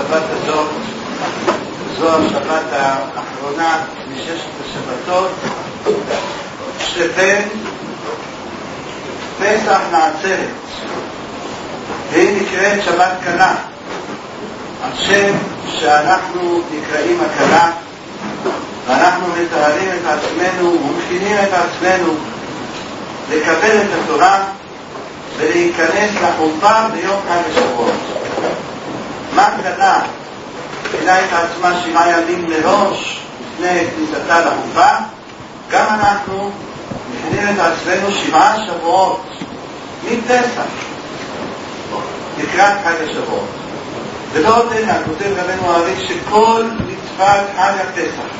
השבת הזאת, זו השבת האחרונה מששת השבתות שבין פסח לעצרת. והיא נקראת שבת קלה, על שם שאנחנו נקראים הקלה, ואנחנו מתארים את עצמנו ומכינים את עצמנו לקבל את התורה ולהיכנס לחופה ביום חג השבועות. מה קלה? תחילה את עצמה 7 ימים מראש לפני כניסתה לחופה. גם אנחנו מכינים את עצמנו 7 שבועות מפסח לקראת חג השבועות. ולא דנה, כותב רבנו הראשי, שכל מצוות חג הפסח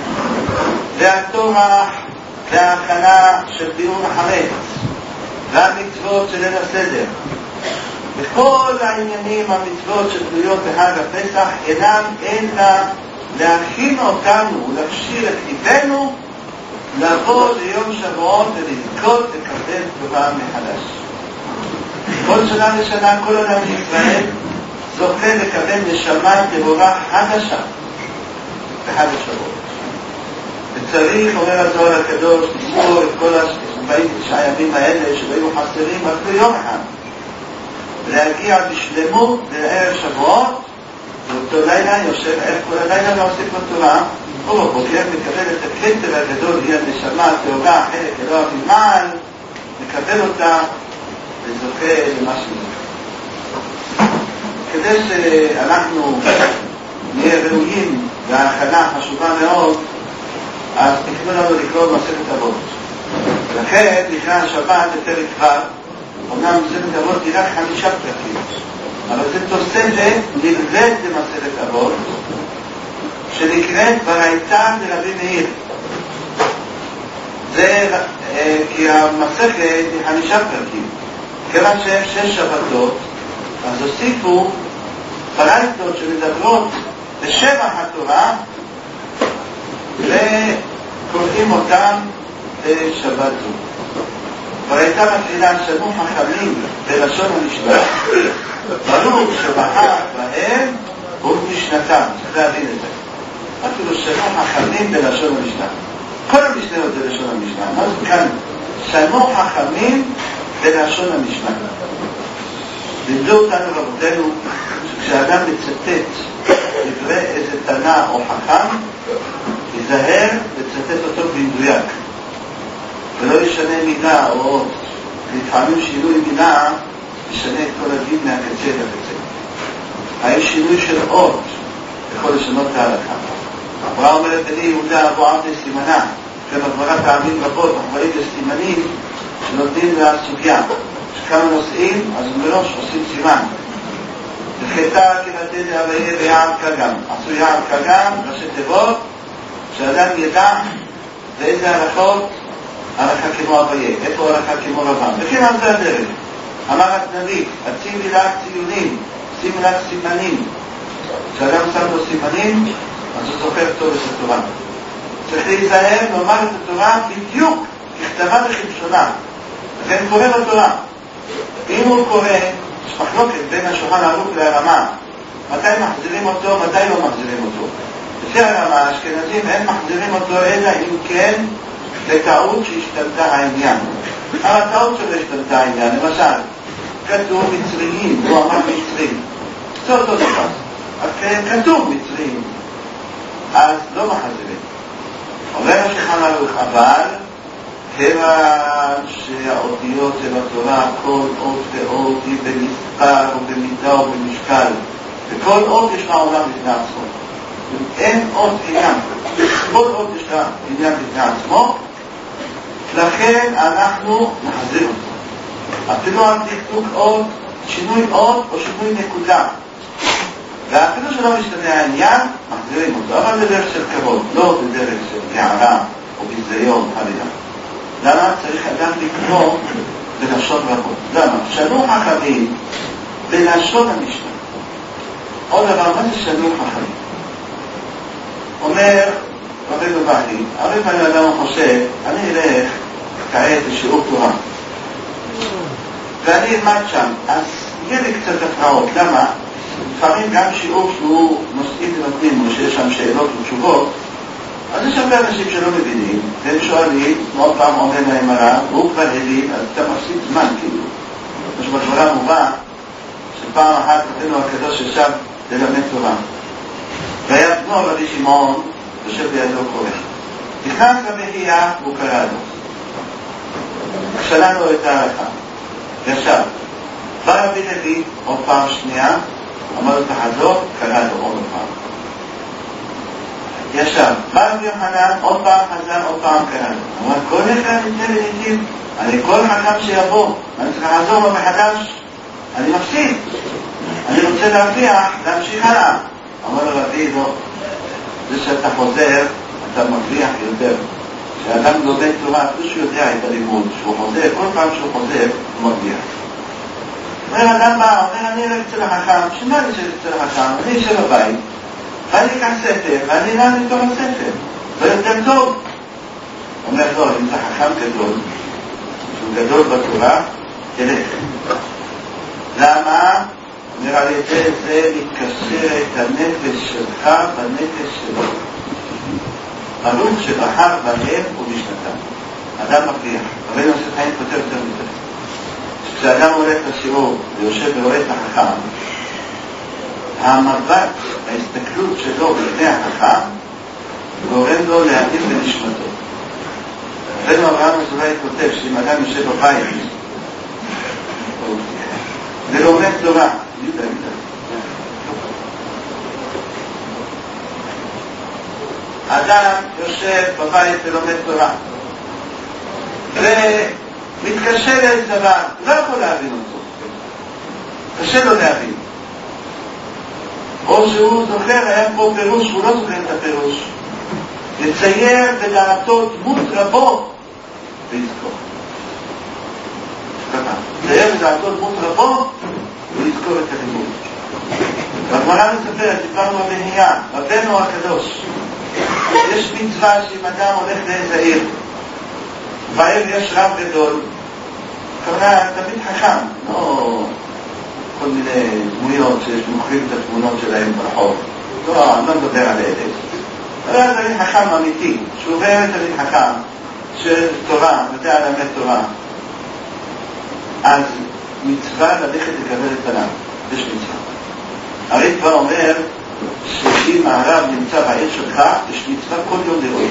והתורה וההכנה של ביעור החמץ והמצוות של ליל הסדר וכל העניינים, המצוות שתלויות בחג הפסח, אינם אלא להכין אותנו ולהכשיר את ליבנו לבוא ליום שבועות ולזכות לקבל תורה מחדש. כל שנה ושנה כל אדם בישראל זוכה לקבל נשמה טהורה חדשה בחג השבועות. וצריך, אומר הזוהר הקדוש, לזכור את כל 49 הימים האלה שהיו חסרים אפילו יום אחד, ולהגיע בשלמות לערב שבועות, ואותו לילה יושב ערב כל הלילה ועוסק בתורה, ובבוקר מקבל את הכתר הגדול, היא הנשמה הטהורה, חלק אלוה ממעל, מקבל אותה וזוכה למה שזוכה. כדי שאנחנו נהיה ראויים וההכנה חשובה מאוד, אז תכנו לנו לקרוא מסכת אבות. לכן לקרוא השבת בפרק ו', אומנם מסכת אבות היא רק 5 פרקים, אבל זה תוספת נלווית למסכת אבות שנקראת וראיתא דרבי מאיר. זה כי המסכת היא 5 פרקים, כיוון שהם 6 שבתות, אז הוסיפו ברייתות שמדברות בשבח התורה וקוראים אותם בשבת זו. וראיתא מתחילה שנו חכמים בלשון המשנה, ברוך שבחר בהם ובמשנתם. צריך להבין את זה. אפילו שנו חכמים בלשון המשנה. כל המשנה זה לשון המשנה. מה זה כאן? שנו חכמים בלשון המשנה. לימדו אותנו רבותינו שכשאדם מצטט דברי איזה תנא או חכם, ייזהר לצטט אותו במדויק ולא ישנה מילה או אות. לפעמים שינוי מילה ישנה את כל הדין מהקצה לקצה. האם שינוי של אות יכול לשנות את ההלכה? הגמרא אומרת בני יהודה אבו עמדי סימנה, הגמרא פעמים רבות אחרי סימנים שנותנים לסוגיה כמה נושאים, אז מראש עושים סימן. וחטא כנתן אביה ויער כגם. עשו יער כגם, ראשי תיבות, שאדם ידע לאיזה הלכות, הלכה כמו אביה, איפה הלכה כמו רבם. וכן על זה הדרך. אמר הנביא, הציבי לך ציונים, שימי לך סימנים. כשאדם שם לו סימנים, אז הוא זוכר טוב את התורה. צריך להיזהר לומר את התורה בדיוק ככתבה וכלשונה. לכן קורא בתורה. אם הוא קורא, יש מחלוקת בין השולחן ערוך לרמה, מתי מחזירים אותו, מתי לא מחזירים אותו. לפי הרמה, האשכנזים אין מחזירים אותו אלא אם כן לטעות שהשתלטה העניין. אבל הטעות שלא השתלטה העניין, למשל, כתוב מצריים, הוא אמר מצרים. זה אותו דבר. כתוב מצרים, אז לא מחזירים. אומר השולחן ערוך, אבל כיוון שהאותיות של התורה, כל אות ואות היא במספר או במידה או במשקל, וכל אות יש לה עולם בפני עצמו. אין אות עניין, כל אות יש לה עניין בפני עצמו, לכן אנחנו נחזיר אותו. אפילו על דקדוק אות, שינוי אות או שינוי נקודה, ואפילו שלא משתנה העניין, מחזירים אותו, אבל בדרך של כבוד, לא בדרך של גערה או ביזיון חלילה. למה צריך אדם לקרוא בלשון רבות? למה? שנו חכמים בלשון המשנה. עוד דבר, מה זה שנו חכמים? אומר רבנו בכי, הרבה פעמים אדם חושב, אני אלך כעת לשיעור תורה ואני אלמד שם, אז יהיה לי קצת הפרעות. למה? לפעמים גם שיעור שהוא נושאים ונותנים, או שיש שם שאלות ותשובות, אז יש הרבה אנשים שלא מבינים, והם שואלים, עוד פעם עומד להם הרב, והוא כבר הבין, אז אתה מפסיד זמן כאילו. יש בגמרא מובא, שפעם אחת רבינו הקדוש ישב ללמד תורה. והיה בנו רבי שמעון, יושב בידו קורא. נכנס למחייה והוא קרא לו. שלנו את ההלכה. ישב. בא רבי לוי, עוד פעם שנייה, אמר לו תחזור, קרא לו עוד פעם. ישב. בא רבי יוחנן, עוד פעם חזר, עוד פעם קרא לו. אמר, כל אחד יצא לניתים, אני כל חכם שיבוא, אני צריך לחזור לו מחדש, אני מפסיד. אני רוצה להמשיך הלאה. אמר לו רבי, לא. זה שאתה חוזר, אתה מרוויח יותר. כשאדם לומד תורה, אפילו שהוא יודע את הלימוד, שהוא חוזר, כל פעם שהוא חוזר, הוא מרוויח. אומר אדם בא, אומר אני אלך אצל החכם, שמה אני אצל החכם? אני אשב בבית, ואני אקח ספר, ואני אלך לתוך הספר. זה יותר טוב. אומר לא, אם זה חכם גדול, שהוא גדול בתורה, תלך. למה? אומר על ידי זה מתקשר את הנפש שלך בנפש שלו. ברוך שבחר בהם ובשנתם. אדם מרוויח. רבינו יוסף חיים כותב יותר מזה. כשאדם הולך לשיעור ויושב ורואה את החכם, המבט, ההסתכלות שלו בפני החכם, גורם לו להאמין בנשמתו. רבינו אברהם אזולאי כותב שאם אדם יושב בבית ולומד תורה, אדם יושב בבית ולומד תורה ומתקשה לאיזה דבר, לא יכול להבין אותו, קשה לו להבין, או שהוא זוכר, היה פה פירוש, הוא לא זוכר את הפירוש, לצייר בדעתו דמות רבות ולזכור. לצייר בדעתו דמות רבות ולזכור את הלימוד. והגמרא מספרת, דיברנו במחייה, רבנו הקדוש, יש מצווה שאם אדם הולך לאיזה עיר, בעיר יש רב גדול, כמובן תמיד חכם, לא כל מיני דמויות שיש מוכרים את התמונות שלהם ברחוב, לא, אני לא מדבר על אלה. אבל תמיד חכם אמיתי, שהוא באמת תמיד חכם, של תורה, יודע ללמד תורה. אז מצווה ללכת לקבל את הרב, יש מצווה. הרי כבר אומר שאם הרב נמצא בעיר שלך, יש מצווה כל יום לראות.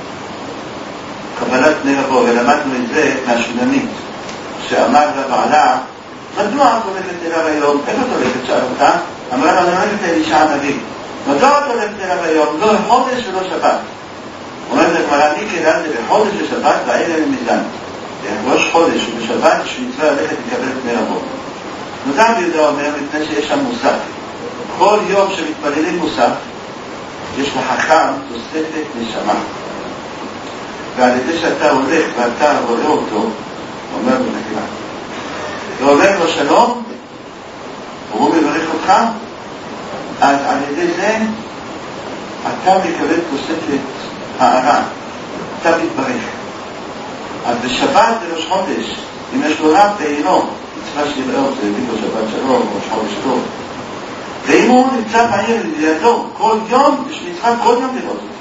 קבלת פני רבו, ולמדנו את זה מהשונמית, שאמר לבעלה, מדוע את הולכת אליו היום? איך את הולכת שאל אותה? אמרה לה, אני הולכת אלישע הנביא. מדוע את הולכת אליו היום? לא חודש ולא שבת. אומרת לגמרא, אני כדאי זה בחודש ושבת, והאלה למזן. ראש חודש ובשבת יש מצווה ללכת לקבל פני רבו. נודע ביהודה אומר, מפני שיש שם מוסף. כל יום שמתפללים מוסף, יש לחכם תוספת נשמה. ועל ידי שאתה הולך ואתה רואה אותו, אומר לו נחילה. ואומר לו שלום, והוא מברך אותך, אז על ידי זה אתה מקבל תוספת הערה, אתה מתברך. אז בשבת בראש חודש, אם יש לו רב בעינו, מצווה שנראה אותו, יגיד לו שבת שלום, ראש חודש טוב. ואם הוא נמצא בעיר לידו, כל יום, יש מצווה כל יום לראות אותו.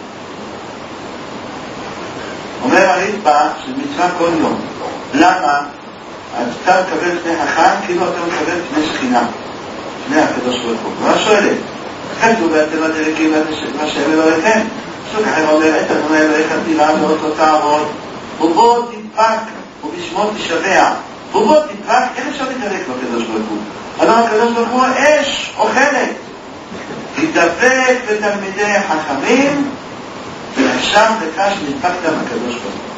אומר הרדב"א שמצווה כל יום. למה? אז אתה מקבל פני חכם, כאילו אתה מקבל פני שכינה, פני הקדוש ברוך הוא. מה שואלת? כתוב ואתם הדרקים מה שהם אלוהיכם. פסוק אחר אומר, את אדוני אלוהיך תירא ואותו תעבוד, ובו תדבק ובשמו תשבע. ובו תדבק, איך אפשר להתדבק בקדוש ברוך הוא? אבל הקדוש ברוך הוא אש אוכלת. תדבק בתלמידי חכמים ונשם לך שנדבקת בקדוש ברוך הוא.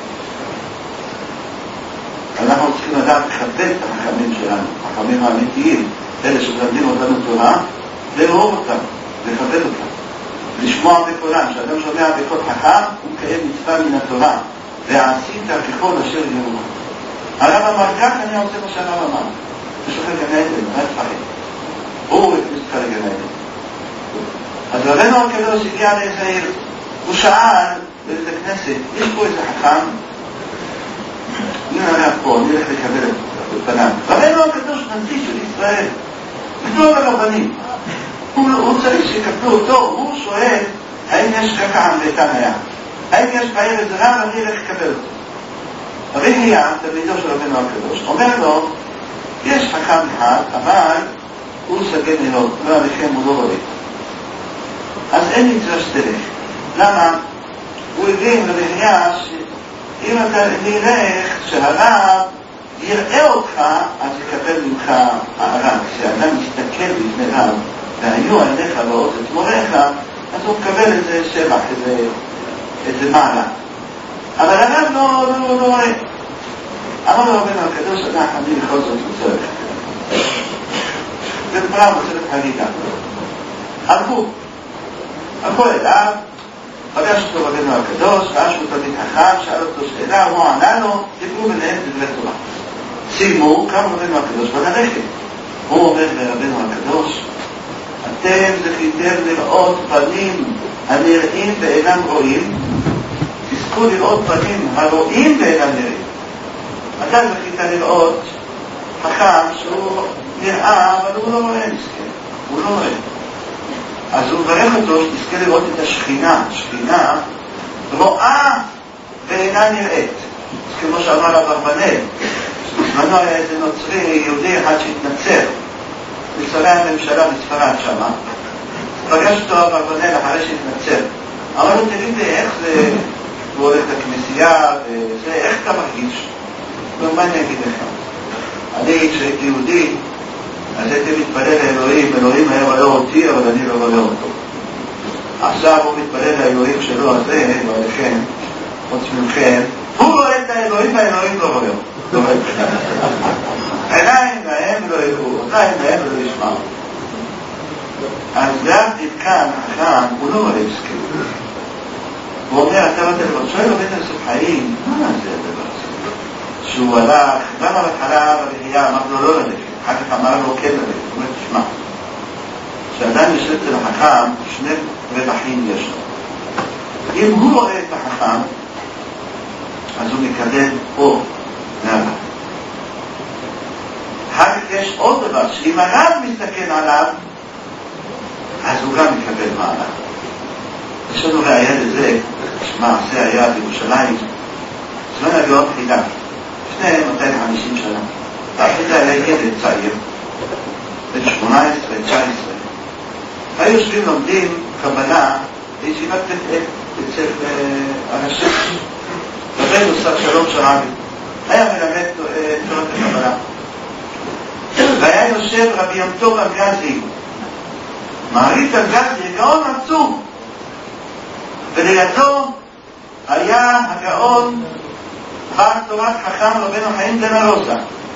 אנחנו צריכים לדעת לכבד את החכמים שלנו, החכמים האמיתיים, אלה שמלמדים אותנו תורה, לאהוב אותם, לכבד אותם, לשמוע בקולם. כשאדם שומע בקול חכם, הוא מקיים מצווה מן התורה, ועשית ככל אשר יורוך. הרב אמר כך, אני עושה מה שהרב אמר. יש לך גן עדן, מה תפחד? הוא הכניס לך לגן עדן. אז רבנו הקדוש הגיע לאיזה עיר, הוא שאל באיזה כנסת, יש פה איזה חכם? אני נראה פה, אני הולך לקבל את פניו. רבנו הקדוש נשיא של ישראל, גדול הרבנים. הוא צריך שיקפלו אותו, הוא שואל האם יש חכם בתניה, האם יש בעיר איזה רב, אני אלך לקבל אותו. רבי חייא, תלמידו של רבנו הקדוש, אומר לו, יש חכם אחד, אבל הוא סגן מאוד, לא עליכם, הוא לא רואה. אז אין מצווה שתלך. למה? הוא הבין רבי חייא שאם אתה נלך, שהרב יראה אותך, אז יקבל ממך הרב. כשאדם מסתכל בפני רב, והיו עיניך לראות את מוריך, אז הוא מקבל איזה שבח, איזה מעלה. אבל הרב לא רואה. אמר לו רבנו הקדוש, אני בכל זאת רוצה לך. ובפרם רוצה לך חגיגה. הלכו אליו, פגש אותו רבנו הקדוש, ראה שהוא תלמיד חכם, שאל אותו שאלה, הוא ענה לו, דיברו ביניהם דברי תורה. סיימו, קם רבנו הקדוש בללכת. הוא אומר לרבנו הקדוש, אתם זכיתם לראות פנים הנראים ואינם רואים, תזכו לראות פנים הרואים ואינם נראים. אתה זכית לראות חכם שהוא נראה, אבל הוא לא רואה מסכן, הוא לא רואה. אז הוא מברך אותו שתזכה לראות את השכינה. השכינה רואה ואינה נראית. אז כמו שאמר אברבנאל, בזמנו היה איזה נוצרי יהודי אחד שהתנצר לשרי הממשלה בספרד שמה. פגש אותו אברבנאל אחרי שהתנצר. אמר לו, תגיד לי, איך זה, הוא הולך לכנסייה, וזה, איך אתה מרגיש? ומה אני אגיד לך? אני, כשהייתי יהודי, אז הייתי מתפלל לאלוהים, אלוהים היה רואה אותי, אבל אני לא רואה אותו. עכשיו הוא מתפלל לאלוהים שלו הזה, ועליכם, חוץ ממכם, הוא רואה את האלוהים, והאלוהים לא רואה אותו. עיניים להם לא יראו, עיניים להם לא ישמעו. אז להבדיל כאן, החכם, הוא לא רואה מסכים. הוא אומר, אתה בטלפון, שואל לו בית הסוף חיים, מה זה הדבר הזה? שהוא הלך, גם על התחלה בבחייה, אמר לו לא ללכת, אחר כך אמר לו כן ללכת, הוא אומר, תשמע, כשאדם יושב אצל החכם, שני רווחים יש לו. אם הוא רואה את החכם, אז הוא מקדם אור מעליו. אחר כך יש עוד דבר, שאם הרב מסתכל עליו, אז הוא גם מקבל מעלה. יש לנו ראייה לזה, שמעשה היה בירושלים, זמן הגאון חידה, לפני 250 שנה. חידה היה ילד צעיר, בן 18, 19. היו יושבים לומדים קבלה בישיבת בית אצל אנשים. רבנו שר שלום שרבי, היה מלמד תורת הקבלה. והיה יושב רבי יום טוב ארגזי, מעריץ ארגזי, גאון עצום. ולידו היה הגאון בעל תורת חכם רבנו חיים בן ארוזה.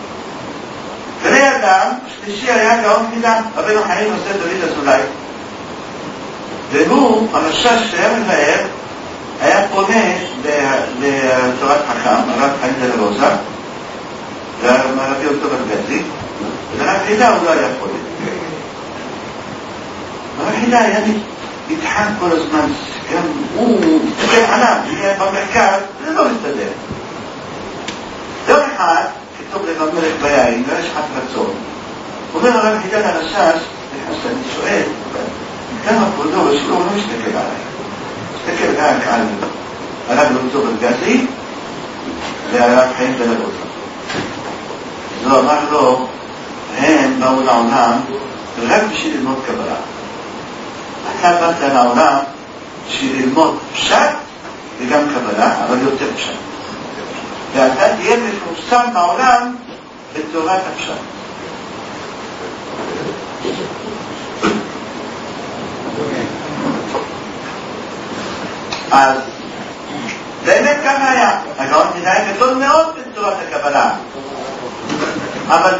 ולידם השלישי היה גאון חידה, רבנו חיים עושה דוד אזולאי. והוא, המשש שהיה מבאר, היה פונה לתורת חכם, הרב חיים בן ארוזה, והרבי יום טוב ארגזי, ולרב חידה הוא לא היה פונה. הרב חידה היה נתחן כל הזמן, גם הוא מסתכל עליו, יהיה במרכז, זה לא מסתדר. יום אחד, כתוב לך מלך ביין, ויש חד רצון. הוא אומר הרב חידה לרשש, אני שואל, כמה כבודו ושלו, הוא לא מסתכל עליי. מסתכל רק על הרב יום טוב ארגזי, והרב חיים בן ארוזה. אז הוא אמר לו, הם באו לעולם רק בשביל ללמוד קבלה. אתה באת לעולם בשביל ללמוד פשט וגם קבלה, אבל יותר פשט. ואתה תהיה מפורסם בעולם בתורת הפשט. אז באמת כמה היה. הגאון חידה היה גדול מאוד בתורת הקבלה. אבל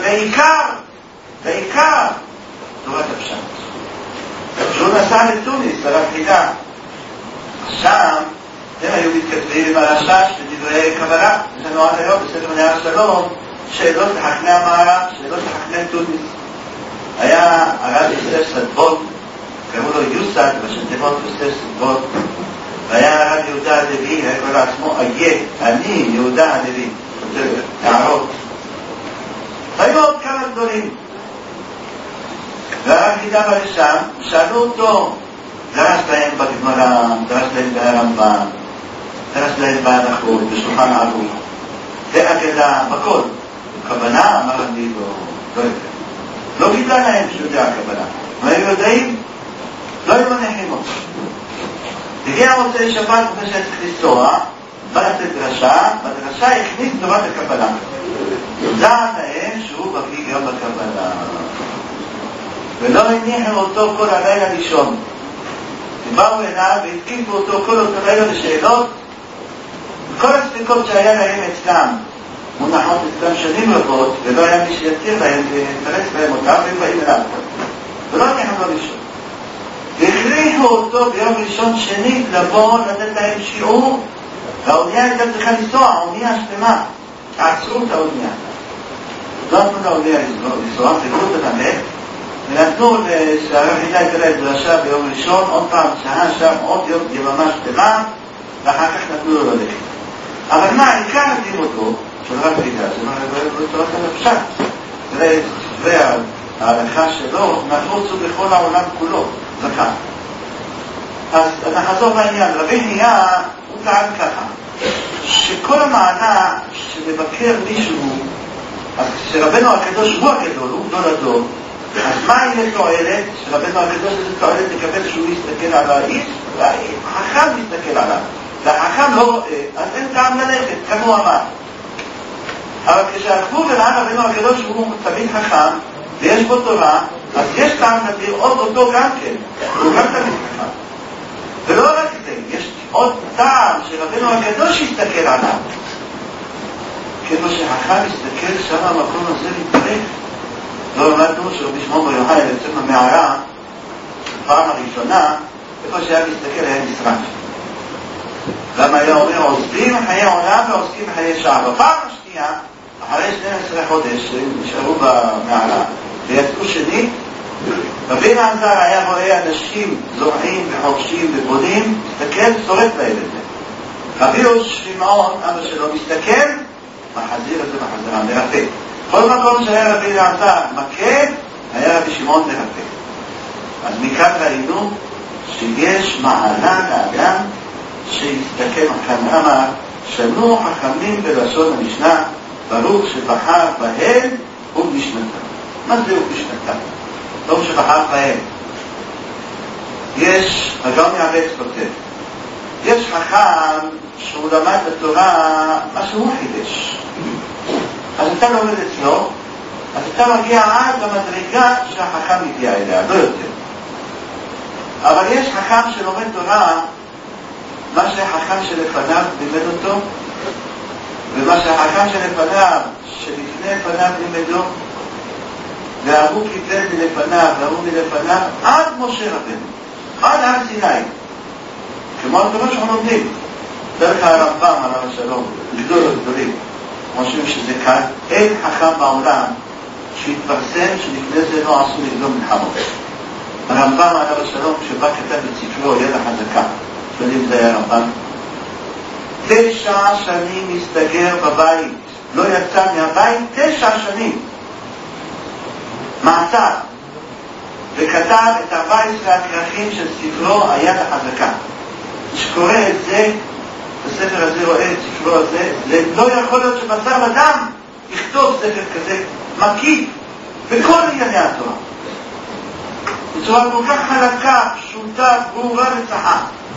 בעיקר תורת הפשט. כשהוא נסע לתוניס, הרב חידה, שם הם היו מתכתבים עם הרשש בדברי קבלה. יש לנו עד היום בספר נהר שלום שאלות לחכמי המערב, שאלות לחכמי תוניס. היה הרב יוסף סדבון, קראו לו יוסד, בשם תיבות יוסף סדבון, והיה הרב יהודה הלוי, היה קורא לעצמו אני יהודה הלוי, הערות. והיו עוד כמה גדולים. והרב חידה ברשם, שאלו אותו, דרש להם בגמרא, דרש להם ברמב"ם, דרש להם בהלכות, בשולחן ערוך, בהגדה, בכל. כוונה, אמר אני לא יודע. לא גילה להם שהוא יודע הכוונה. מה הם יודעים? לא היו מניחים אותו. הגיע מוצאי שבת לפני שהיה צריך לנסוע, בא לתת דרשה, בדרשה הכניס תורת הקבלה. יודעת להם שהוא בקיא גם בקבלה. ולא הניחו אותו כל הלילה לישון. ובאו אליו והתקיפו אותו כל אותו לילה לשאלות. כל הספיקות שהיה להם אצלם, מונחות אצלם שנים רבות, ולא היה מי שיתיר להם להתפרץ בהם אותם, והם באים אליו. ולא הניחו לו לישון. והכריחו אותו ביום ראשון שנית לבוא לתת להם שיעור, והאונייה הייתה צריכה לנסוע, האונייה שלמה. עצרו את האונייה. לא נתנו לאונייה לנסוע, חיכו את הנמל, ונתנו שהרב חידה הייתה להם דרשה ביום ראשון, עוד פעם שעה שם, עוד יום יממה שלמה, ואחר כך נתנו לו ללכת. אבל מה, העיקר נתאים אותו, של הרב חידה, זה לא תורת הנפשט. וההלכה שלו נפוצו בכל העולם כולו, זכה. אז נחזור לעניין. רבי חייה הוא טען ככה, שכל המעלה שמבקר מישהו, אז שרבנו הקדוש הוא הגדול, הוא גדול הדור, אז מה יהיה תועלת? שרבנו הקדוש זה תועלת לקבל שהוא יסתכל על האיש, והחכם יסתכל עליו. והחכם לא רואה, אז אין טעם ללכת, כמו הוא אמר. אבל כשהלכו ולען רבנו הקדוש הוא תמיד חכם, ויש בו תורה, אז יש טעם לראות אותו גם כן, הוא גם תמיד חכם. ולא רק זה, יש עוד טעם שרבנו הקדוש יסתכל עליו. כמו שחכם יסתכל שם המקום הזה מתפרק. לא למדנו שרבי שמעון בר יוחאי יוצא מהמערה, בפעם הראשונה, איפה שהיה מסתכל היה נשרף. למה היה אומר, עוזבים חיי עולם ועוסקים בחיי שעה. בפעם השנייה, אחרי 12 חודש, נשארו במערה, ויצאו שנית, רבי אלעזר היה רואה אנשים זורעים וחורשים ובונים, מסתכל, שורף להם את זה. רבי שמעון, אבא שלו, מסתכל, מחזיר את זה בחזרה, מרפא. כל מקום שהיה רבי אלעזר מכה, היה רבי שמעון מרפא. אז מכאן ראינו שיש מעלה לאדם שיסתכל. כאן אמר, שנו חכמים בלשון המשנה, ברוך שבחר בהם ובשנתם. מה זה ובשנתם? ברוך שבחר בהם. יש, הגאון יעבץ כותב, יש חכם שהוא למד בתורה מה שהוא חידש. אז אתה לומד אצלו, אז אתה מגיע עד למדרגה שהחכם מגיע אליה, לא יותר. אבל יש חכם שלומד תורה, מה שהחכם שלפניו לימד אותו, ומה שהחכם שלפניו, שלפני פניו לימדו, וההוא קיבל מלפניו, וההוא מלפניו, עד משה רבנו, עד הר סיני. כמו הדבר שאנחנו לומדים, דרך הרמב"ם עליו השלום, גדול הגדולים, חושבים שזה כאן, אין חכם בעולם שהתפרסם שלפני זה לא עשו נגדו מלחמות. הרמב"ם עליו השלום, כשבא כתב בספרו יד החזקה, שואלים זה היה הרמב"ם, 9 שנים מסתגר בבית, לא יצא מהבית 9 שנים מעצר, וכתב את 14 הכרכים של ספרו היד החזקה. שקורא את זה, בספר הזה רואה את ספרו הזה, זה לא יכול להיות שבשר ודם יכתוב ספר כזה מקיף בכל ענייני התורה בצורה כל כך חלקה, פשוטה, ברורה וצחה.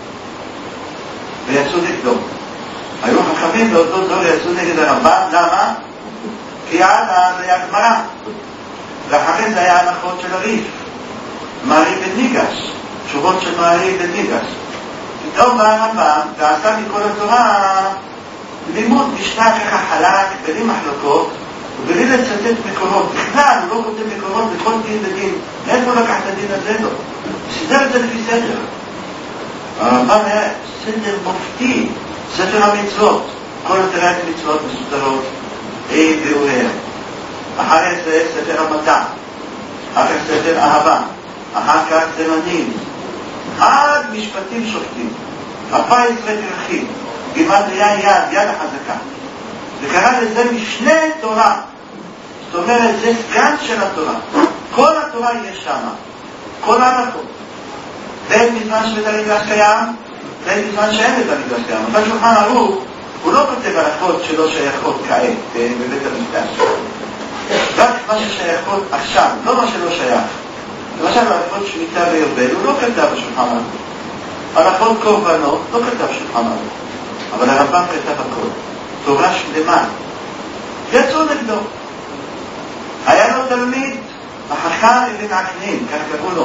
ויצאו נגדו. היו חכמים באותו דור יצאו נגד הרמב"ם. למה? כי עד אז היה גמרא, ואחרי זה היה הנחות של הריף, מערי בן ניגש, תשובות של מערי בן ניגש. פתאום בא הרמב"ם ועשה מכל התורה לימוד משנה ככה חלק, בלי מחלוקות ובלי לצטט מקורות. בכלל הוא לא כותב מקורות בכל דין ודין. מאיפה לקח את הדין הזה? לא. סידר את זה לפי סדר. הרמב"ם היה סדר מופתי, ספר המצוות, כל התרת המצוות מסודרות A והוא אחרי זה ספר המדע, אחר כך ספר אהבה, אחר כך זמנים, עד משפטים שופטים, 14 כרכים, גימטריה יד החזקה, וקרא לזה משנה תורה. זאת אומרת, זה סגן של התורה. כל התורה יש שמה, כל ההלכות. בין בזמן שבית המקדש קיים, בין בזמן שאין בית המקדש קיים. אבל שולחן ערוך, הוא לא כותב הלכות שלא שייכות כעת בבית המקדש. רק מה ששייכות עכשיו, לא מה שלא שייך. למשל, הלכות שמיטה ויובל, הוא לא כתב בשולחן ערוך. הלכות קורבנות, לא כתב שולחן ערוך. אבל הרמב"ם כתב הכל. תורה שלמה. יצאו נגדו. היה לו תלמיד, החכם אבן עקנין, כך קראו לו.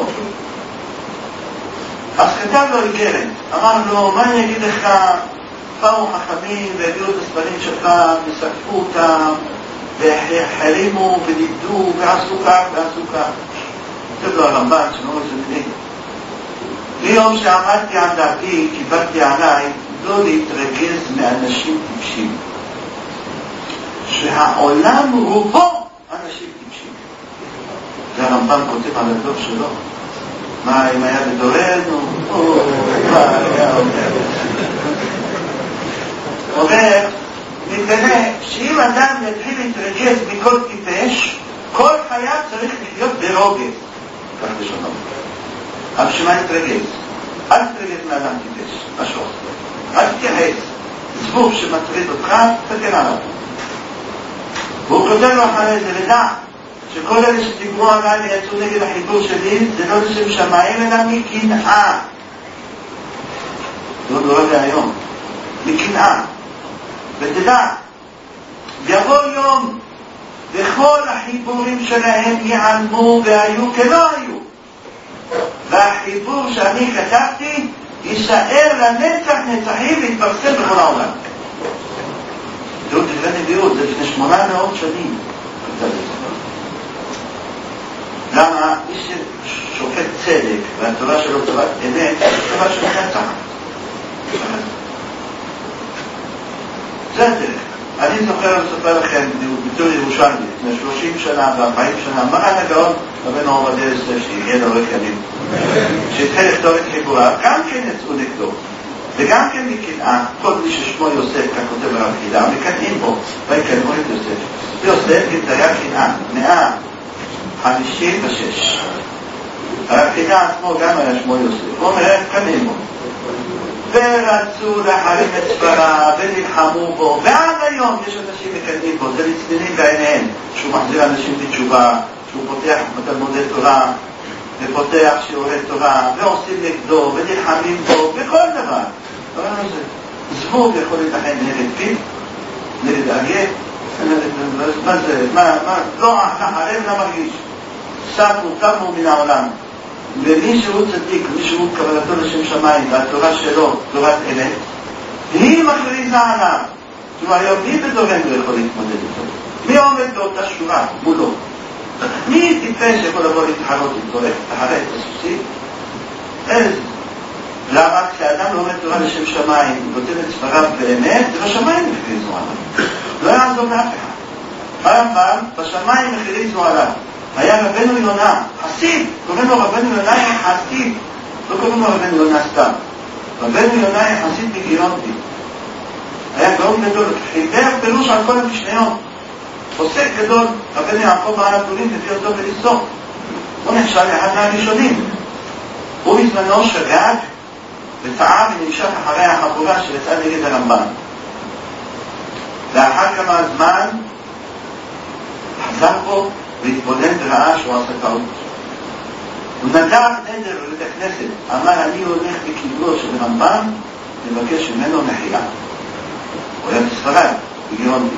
אז כתב לו איגרת, אמר לו, מה אני אגיד לך, באו חכמים והביאו את הספרים שלך, וסקפו אותם, והחרימו ולימדו, ועשו כך ועשו כך. כתב לו הרמב"ם, שנאמר זה מיני. מיום שעמדתי על דעתי, קיבלתי עליי, לא להתרגז מאנשים טיפשים. שהעולם רובו אנשים טיפשים. זה הרמב"ם כותב על הדור שלו. מה אם היה בדורנו? מה היה אומר, מתגלה שאם אדם יתחיל להתרגז מכל טיפש, כל חייו צריך לחיות ברוגז. כך לשנות. אבל שמה יתרגז? אל תתרגז מאדם טיפש, משהו. אל תתייחס. זבוב שמטריד אותך, תתן עליו. והוא כותב לו אחרי זה, לדע שכל אלה שדיברו עליי ויצאו נגד החיבור שלי, זה לא לשם שמיים, אלא מקנאה. זה לא נורא היום. מקנאה. ותדע, יבוא יום, וכל החיבורים שלהם ייעלמו והיו כלא היו. והחיבור שאני כתבתי, יישאר לנצח נצחים להתפרסם בכל העולם. תראו, תראה נביאות, זה לפני 800 שנים. למה? מי ששופט צדק, והתורה שלו תורת אמת, זה תורה של נצח. זה הדרך. אני זוכר לספר לכם, בתור ירושלמי, לפני 30 שנה ו-40 שנה, מרן הגאון, רבנו עובדיה יוסף, שיהיה לו רקנים, שהתחיל לכתוב את חיבוריו, גם כן יצאו נגדו, וגם כן מקנאה, כל מי ששמו יוסף, כך כותב הרב חידה, מקנאים בו, ויקנאו את יוסף. יוסף היה קנאה, 156. הרב חידה עצמו גם היה שמו יוסף, הוא אומר, קנאים בו. ורצו להרים את ספרה ונלחמו בו, ועד היום יש אנשים מקנאים בו, זה מצטיינים בעיניהם, שהוא מחזיר אנשים בתשובה, שהוא פותח תלמודי תורה, ופותח שיעורי תורה, ועושים נגדו, ונלחמים בו, בכל דבר. זבוב יכול להתאחד נגד פיל, נגד אריה, מה זה, לא, החרב לא מרגיש, תמו מן העולם. ומי שהוא צדיק, מי שהוא קבלתו לשם שמיים, והתורה שלו, תורת אמת, היא מכריזה עליו. שהוא היום מי בדורנו יכול להתמודד איתו? מי עומד באותה שורה? מולו. מי טיפש יכול לבוא להתחרות איתו? תחרת את הסוסים? איזה? למה? כשאדם לא עומד תורה לשם שמיים, כותב את ספריו באמת, זה בשמיים מכריזו עליו. לא יעזור לאף אחד. הרמב"ם, בשמיים מכריזו עליו. היה רבנו יונה, חסיד, קוראים לו רבנו יונה חסיד, לא קוראים לו רבנו יונה סתם. רבנו יונה חסיד מגיונטי. היה גאון גדול, חיבר פירוש על כל המשניות. עוסק גדול, רבנו יעקב בעל הפורים, לפי אותו בליסו. הוא נחשב לאחד מהראשונים. הוא בזמנו שגג, וצער ונמשך אחרי החבורה שיצאה נגד הרמב"ם. לאחר כמה זמן, חזר פה, והתבונן וראה שהוא עשה טעות. הוא נדר נדר לבית הכנסת, אמר אני הולך בקבלו של רמב"ם, מבקש ממנו מחילה. הוא היה בספרד, בגיונטי.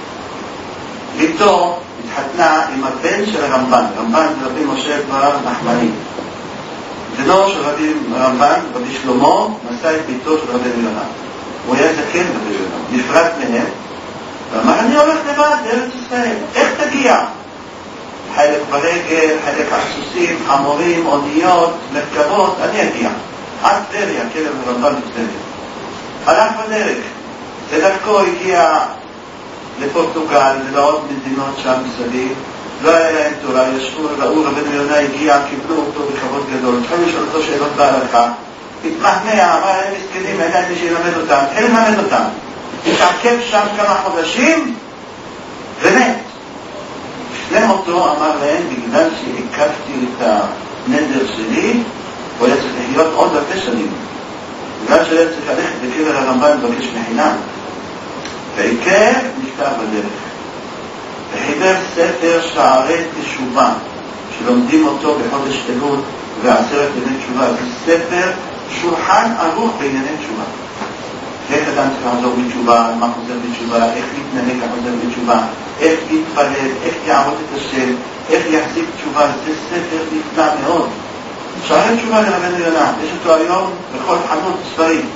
ביתו התחתנה עם הבן של הרמב"ם, רמב"ם זה רבי משה בר נחמני. בנו של רבי רמב"ם, רבי שלמה, נשא את ביתו של רבי יונה. הוא היה זקן רבי יונה, נפרד מהם, ואמר אני הולך לבד לארץ ישראל, איך תגיע? חלק ברגל, חלק הסוסים, חמורים, אוניות, מרכבות, אני אגיע. עד טריה, כלב רמב"ם בטריה. הלך בדרך. בדרכו הגיע לפורטוגל ולעוד מדינות שם מסביב. לא היה להם תורה, ישבו, ראו רבנו יונה הגיע, קיבלו אותו בכבוד גדול. התחילו לשאול אותו שאלות בהלכה. התמהמה, אמר להם מסכנים, אין להם מי שילמד אותם. התחיל ללמד אותם. התעכב שם כמה חודשים ומת. שלם אותו אמר להם, בגלל שהקפתי את הנדר שלי, הוא היה צריך להיות עוד הרבה שנים. בגלל שהיה צריך ללכת בקבר הרמב"ן לבקש מחינם. ועיקר נכתב בדרך. וחיבר ספר שערי תשובה, שלומדים אותו בחודש אלול ועשרת ימי תשובה. זה ספר שולחן ערוך בענייני תשובה. איך אדם צריך לחזור בתשובה, מה חוזר בתשובה, איך להתנהג לחוזר בתשובה, איך להתפלל, איך יעבוד את השם, איך יחזיק תשובה. זה ספר נפלא מאוד. שערי תשובה לרבנו יונה, יש אותו היום בכל חנות ספרים.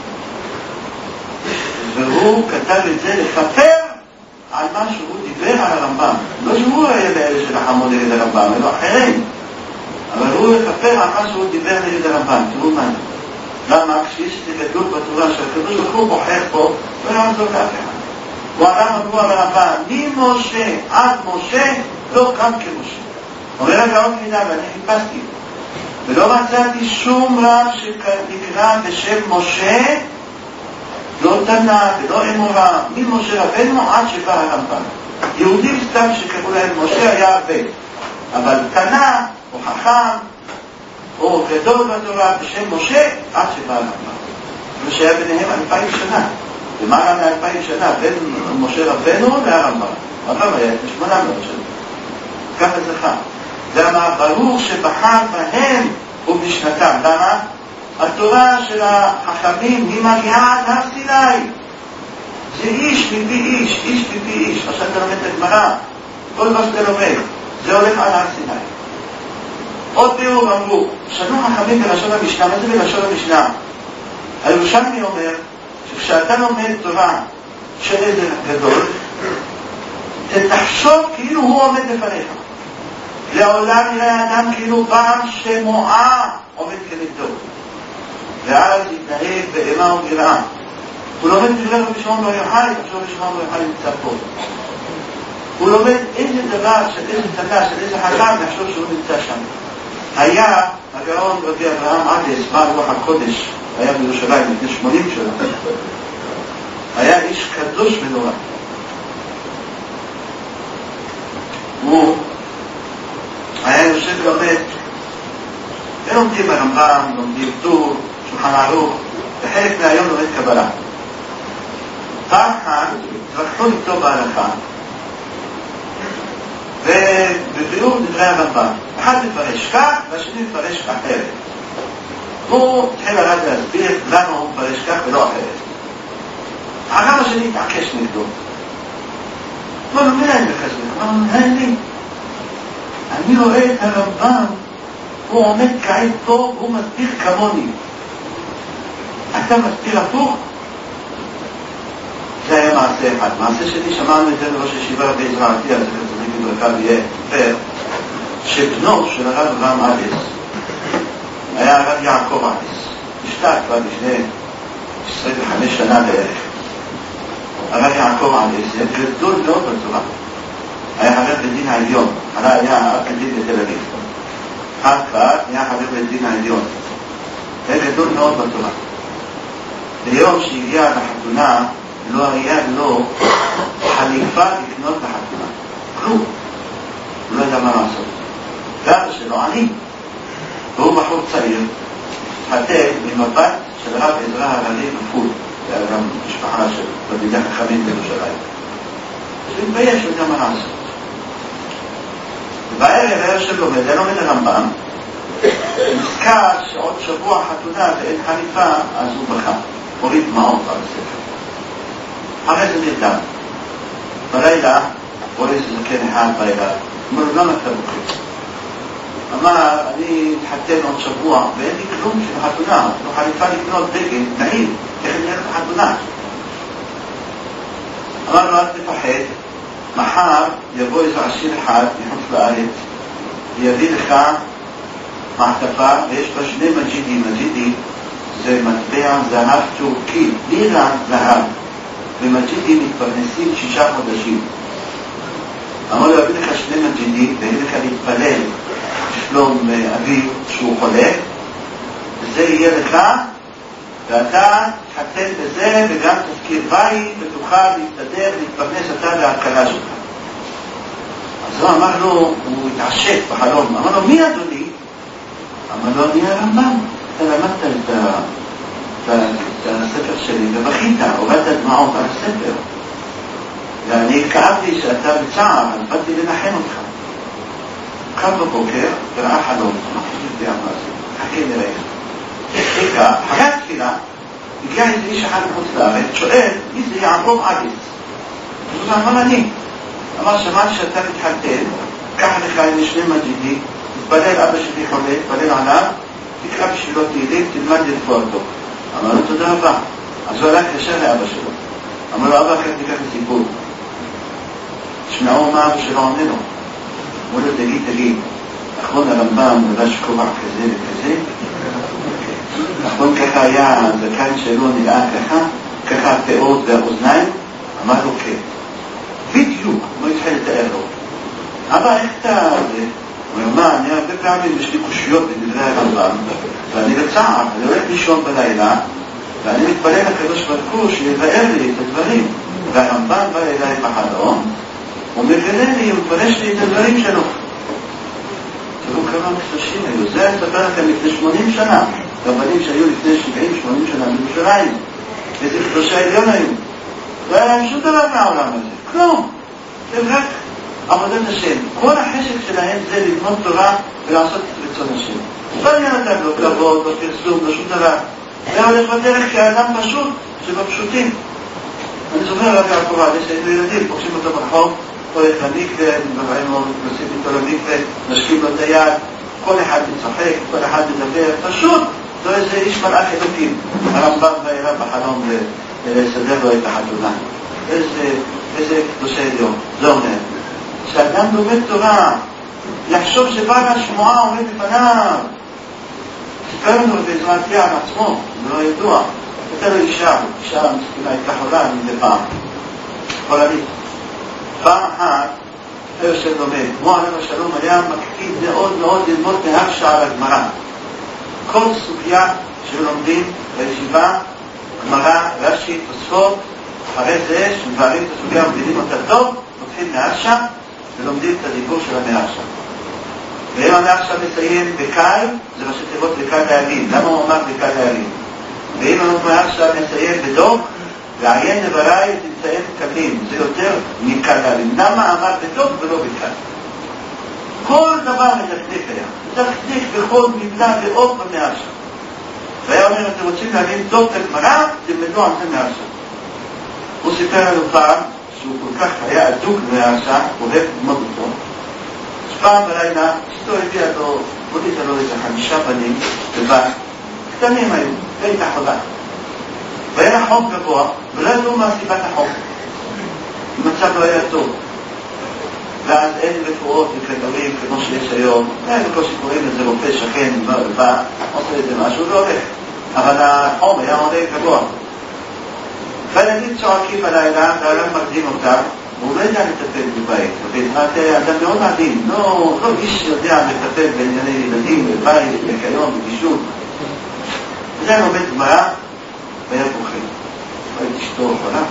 והוא כתב את זה לכפר על מה שהוא דיבר על הרמב"ם. לא שהוא היה לאלה שלחמו נגד הרמב"ם, אלא אחרים. אבל הוא לכפר על מה שהוא דיבר נגד הרמב"ם. תראו מה זה. למה? כשיש את כתוב בתורה שהקדוש ברוך הוא בוחר פה, לא יעזור לאף אחד. הוא אמרו על הרמב"ם, ממשה עד משה לא קם כמשה. אומר הגאון מווילנה, ואני חיפשתי. ולא מצאתי שום רב שנקרא בשם משה, לא תנא ולא אמורה, ממשה רבנו עד שבא הרמב"ם. יהודים סתם שקראו להם משה היה הרבה, אבל תנא או חכם או גדול בתורה בשם משה עד שבא הרמב"ם. ושהיה ביניהם 2000 שנה, למעלה מ2000 שנה, בין משה רבנו והרמב"ם. הרמב"ם היה 800 שנה. ככה זכה. למה ברור שבחר בהם ובשנתם. למה? התורה של החכמים היא מגיעה עד הר סיני. זה איש מפי איש, איש מפי איש. עכשיו אתה לומד את הגמרא, כל מה שאתה לומד, זה הולך עד הר סיני. עוד ביאור אמרו, שנו חכמים בלשון המשנה. מה זה בלשון המשנה? הירושלמי אומר שכשאתה לומד תורה של איזה גדול, תחשוב כאילו הוא עומד לפניך. לעולם יראה האדם כאילו פעם שמועה עומד כנגדו, ואז יתנהג באימה וגירעה. הוא לומד דברי רבי שמעון בר יוחאי, עכשיו רבי שמעון בר יוחאי נמצא פה. הוא לומד איזה דבר של איזה צדקה, של איזה חכם, לחשוב שהוא נמצא שם. היה הגאון רבי אברהם עדס, בעל רוח הקודש, היה בירושלים לפני 80 שנה. היה איש קדוש ונורא. הוא היה יושב לומד, ולומדים ברמב"ם, לומדים טור, שולחן ערוך, וחלק מהיום לומד קבלה. פעם אחת התווכחו איתו בהלכה, ובביאור דברי הרמב"ם. אחד מפרש כך, והשני מפרש אחרת. הוא התחיל הרב להסביר למה הוא מפרש כך ולא אחרת. הרב השני התעקש נגדו. אמר לו, מי אין בכזה? אמר לו, אין לי. אני רואה את הרמב"ם, הוא עומד כעת פה, הוא מסביר כמוני. אתה מסביר הפוך? זה היה מעשה אחד. מעשה שני, שמענו את זה בראש ישיבה בעזרתי, אז זה צדיק לברכה ויהיה פר, שבנו של הרב אברהם עדס, היה הרב יעקב עדס. נשתק כבר לפני 25 שנה בערך. הרב יעקב עדס, זה גדול מאוד בתורה. היה חבר בדין העליון, היה אב בדין בתל אביב. אחר כך היה חבר בדין העליון. היה גדול מאוד בתורה. ביום שהגיע לחתונה, לא היה לו חליפה לקנות לחתונה. כלום. הוא לא ידע מה לעשות. ואבא שלו עני. והוא בחור צעיר, התחתן ממבט של רב עזרא הררי בפול. זה היה גם משפחה של תלמידי חכמים בירושלים. אז הוא התבייש, לא יודע מה לעשות. ובערב היה שלומד, היה לומד הרמב"ם, נזכר שעוד שבוע חתונה ואין חליפה, אז הוא בכה, הוריד דמעות על הספר. אחרי זה נרדם. בלילה, רואה איזה זקן אחד בלילה, אמר לו, למה אתה בוכה? אמר, אני אתחתן עוד שבוע ואין לי כלום של חתונה, לא חליפה לקנות דגל, נעים, איך אני הולך לחתונה? אמר לו, אל תפחד, מחר יבוא איזה עשיר אחד מחוץ לארץ, ויביא לך מעטפה, ויש בה שני מג'ידים. מג'ידי זה מטבע זהב טורקי, לירה זהב, ומג'ידים מתפרנסים 6 חודשים. אמר לו, יביא לך שני מג'ידים, ויביא לך להתפלל שלום אביו שהוא חולה, וזה יהיה לך, ואתה תחתן בזה וגם תזכיר בית ותוכל להסתדר, להתפרנס אתה וההקלה שלך. אז הוא אמר לו, הוא התעשת בחלום, אמר לו, מי אדוני? אמר לו, אני הרמב"ם. אתה למדת את הספר שלי ובכית, הורדת דמעות על הספר. ואני כאב לי שאתה בצער, אז באתי לנחם אותך. קם בבוקר וראה חלום, לא יודע מה זה, חכה נראה. אחרי התפילה, הגיע איזה איש אחד מחוץ לארץ, שואל, מי זה יעקב אביס? הוא אמר אני. אמר, שמעתי שאתה מתחתן, קח לך איזה שני מג'ידי, תתפלל אבא שלי חולה, תתפלל עליו, תקרא בשבילו תהילים, תלמד לרפוא אותו. אמר לו, תודה רבה. אז הוא הלך ישר לאבא שלו. אמר לו, אבא, אחרי תיקח לסיפור. תשמעו מה אבא שלו עונה לו. אמרו לו, תגיד, נכון הרמב"ם לבש כובע כזה וכזה? נכון ככה היה, הזקן שלו נראה ככה הפאות והאוזניים? אמר לו, כן. בדיוק, הוא התחיל לתאר לו. אבא, איך אתה... הוא אומר, מה, אני הרבה פעמים יש לי קושיות בדברי הרמב"ם, ואני בצער, אני הולך לישון בלילה, ואני מתפלל לקדוש ברוך הוא שיבאר לי את הדברים. והרמב"ם בא אליי בחלום, הוא מגלה לי, הוא מפרש לי את הדברים שלו. תראו כמה מפרשים היו, זה אספר לכם לפני 80 שנה, רבנים שהיו לפני 70-80 שנה בירושלים, איזה קדושי עליון היו. לא היה להם שום דבר מהעולם הזה, כלום. זה רק עבודת השם. כל החשק שלהם זה לבנות תורה ולעשות את רצון השם. לא עניין אותם, לא כבוד, לא פרסום, לא שום דבר. זה הולך בדרך כאדם פשוט, שבפשוטים. אני זוכר רבי יעקב אביס, שהיינו ילדים, פוגשים אותו ברחוב, הולך למקווה, מבאים לו, נוסעים איתו למקווה, נשקים לו את היד, כל אחד מצחק, כל אחד מדבר, פשוט, זה איזה איש מלאך אלוקים. הרמב"ם בא אליו בחלום לסדר לו את החתונה. איזה קדושי עליון. זה אומר, שאדם לומד תורה, יחשוב שבא השמועה עומד בפניו. סיפר לנו בעזרת יד עצמו, זה לא ידוע. יותר לו אישה מסכימה הייתה חולה מדי פעם. חולנית. פעם אחת, יושב לומד, כמו עליו השלום, היה מקפיד מאוד מאוד ללמוד מהרשע על הגמרא. כל סוגיה שלומדים בישיבה, גמרא, רש"י, תוספות, אחרי זה שמבארים את הסוגיה ומבינים אותה טוב, מתחיל מהרשע ולומדים את הדיבור של המהרשע. ואם המהרשע מסיים בקל, זה ראשי תיבות בקל להבין. למה הוא אמר בקל להבין? ואם המהרשע מסיים בדוק, ועיין נבראי תמצאים קלים, זה יותר מקל להבין. למה אמר בדוק ולא בקל? כל דבר מדקדק היה. מדקדק בכל מילה ועוד במהרשע. והיה אומר, אתם רוצים להבין טוב את הגמרא, תלמדו על זה מהרשע. הוא סיפר לנו פעם, שהוא כל כך היה אדוק מהרשע, אוהב ללמוד אותו. פעם בלילה, אשתו הביאה לו, בודיתה לו איזה 5 בנים, בבת, קטנים היו, והייתה חולה. והיה חום גבוה, ולא ידעו מה סיבת החום. המצב לא היה טוב. ואז אין רפואות וכדורים כמו שיש היום. בקושי קוראים לזה רופא שכן, בא, עושה איזה משהו, לא הולך. אבל החום היה עולה גבוה. והילדים צועקים בלילה, והאדם מקדים אותם, והוא לא יודע לטפל בבית. ובעזרת אדם מאוד עדין, לא איש יודע לטפל בענייני ילדים, בבית, בקיום, בגישות. וזה היה עומד גמרא, והיה בוכה. והייתי אשתו חולה.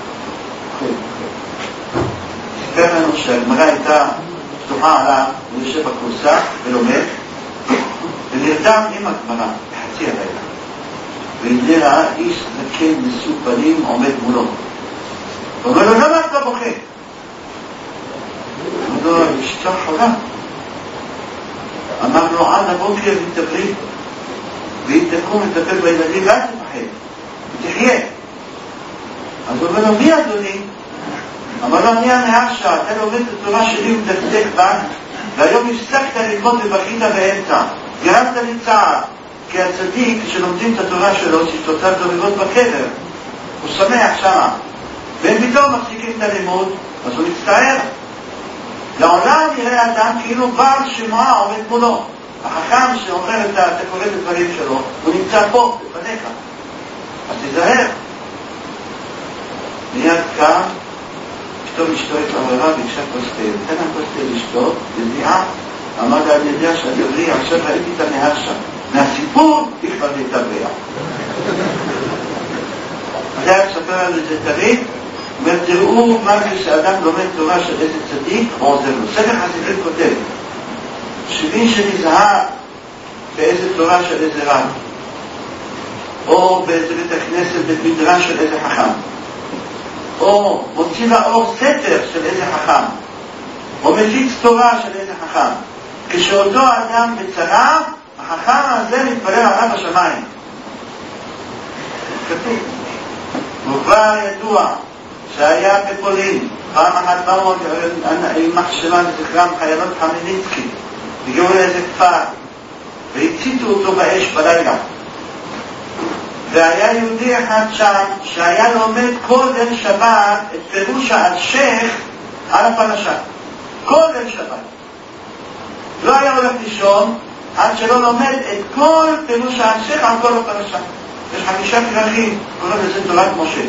סיפר לנו שהגמרא הייתה פתוחה עליו, הוא יושב בקורסה ולומד, ונרדם עם הגמרא בחצי הלילה. והנה ראה איש זקן נשוא פנים עומד מולו. הוא אומר לו, למה אתה בוכה? הוא אומר לו, אשתו חולה. אמר לו, עד הבוקר תטפלי, ואם תקום לטפל בילדים, אל תפחד, ותחיה. אז הוא אומר לו, מי אדוני? אמר לו, אני הנהרשע, אתה לומד את התורה שלי ומדקדק בה, והיום הפסקת ללמוד ובכית באמצע. גרמת לי צער, כי הצדיק שלומדים את התורה שלו, ששתותיו דובבות בקבר, הוא שמח שמה. והם פתאום מפסיקים את הלימוד, אז הוא מצטער. לעולם יראה אדם כאילו בעל שמועה עומד מולו. החכם שאומר אתה קורא את הדברים שלו, הוא נמצא פה, בפניך. אז תזהר. מיד קם, פתאום אשתו התעוררה, ביקשה כוס תה. תן לה כוס תה לשתות, בזיעה, אמר לה, אני יודע שאני אבריא, עכשיו ראיתי את הנהרשע. מהסיפור, היא כבר להתבריא. אז היה מספר על זה תמיד, ותראו מה זה שאדם לומד תורה של איזה צדיק עוזר לו. ספר חסידים כותב שמי שנזהר באיזה תורה של איזה רב או באיזה בית הכנסת בית מדרש של איזה חכם או מוציא לאור ספר של איזה חכם או מפיץ תורה של איזה חכם, כשאותו אדם בצרה החכם הזה מתפלל עליו בשמיים. כתוב כבר ידוע שהיה בפולין פעם אחת באו עם מחשבה לזכרם חיילות חמלינסקי, הגיעו לאיזה כפר והציתו אותו באש בלילה, והיה יהודי אחד שם שהיה לומד כל ליל שבת את פירוש האלשיך על הפרשה, כל ליל שבת לא היה הולך לישון עד שלא לומד את כל פירוש האלשיך על כל הפרשה. יש 5 כרכים, קוראים לזה תורת משה.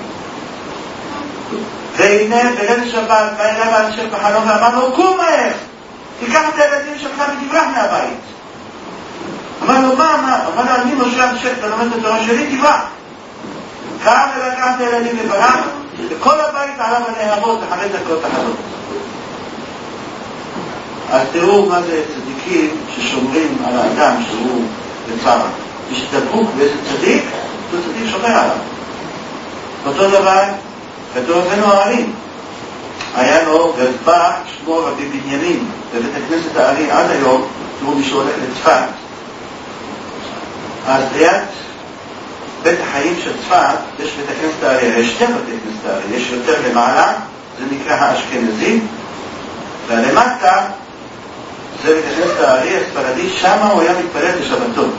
והנה בליל שבת בא אליו האלשיך בחלום ואמר לו, קום מהר, תיקח את הילדים שלך ותברח מהבית. אמר לו, מה? אמר לו, אני משה אלשיך, אתה לומד את התורה שלי, תברח. קם ולקח את הילדים וברח, וכל הבית עליו הנהרות 5 דקות אחרות. אז תראו מה זה צדיקים ששומרים על האדם שהוא בצרה. מי שדבוק באיזה צדיק, הוא צדיק שומר עליו. אותו דבר, כתוב רבנו הערים. היה לו גזבר שמו רבי בנימין, בבית הכנסת הערי עד היום, תראו מי שהולך לצפת. אז ליד בית החיים של צפת, יש בית הכנסת הערי, יש 2 בתי כנסת הערי, יש יותר למעלה, זה נקרא האשכנזים, ולמטה, זה בית הכנסת הערי הספרדי, שם הוא היה מתפלל בשבתות.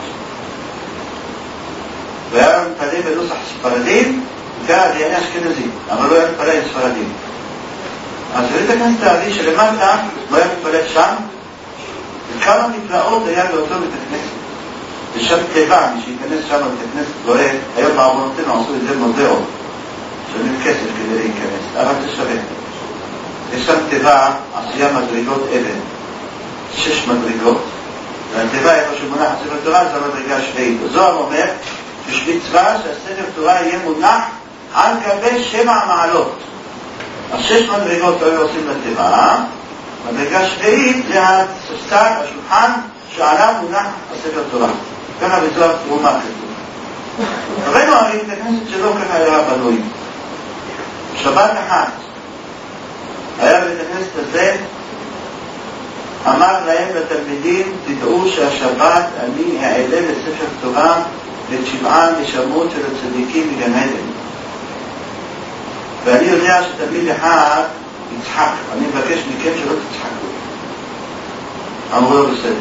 והיה מתפלל בנוסח ספרדים, גם ענייני אשכנזים, אבל לא היה מתפלל ספרדים. אז בית הכנסת הערי שלמטה, הוא היה מתפלל שם, וכמה נפלאות היה באותו בית הכנסת. ושם טבע, מי שיכנס שם לבית הכנסת רואה, היום בעוונותינו עשו את זה מוזיאון, שמים כסף כדי להיכנס, אבל זה שווה. יש שם טבע, עשייה מדרגות אבן, 6 מדרגות, והטבע איפה שמונח הספר תורה זה המדרגה השביעית. זוהר אומר, יש מצווה שהספר תורה יהיה מונח על גבי 7 מעלות. אז 6 מדרגות היו עושים לטבע, מדרגה שביעית זה הספסל, השולחן, שעליו מונח הספר תורה. ככה בזוהר תרומה כתוב. רבנו הרי את הכנסת שלו ככה היה בנוי. שבת אחת היה בית הכנסת הזה, אמר להם לתלמידים, תדעו שהשבת אני אעלה לספר תורה את 7 נשמות של הצדיקים מגן עדן. ואני יודע שתלמיד אחד יצחק, אני מבקש מכם שלא תצחקו. אמרו לו בסדר.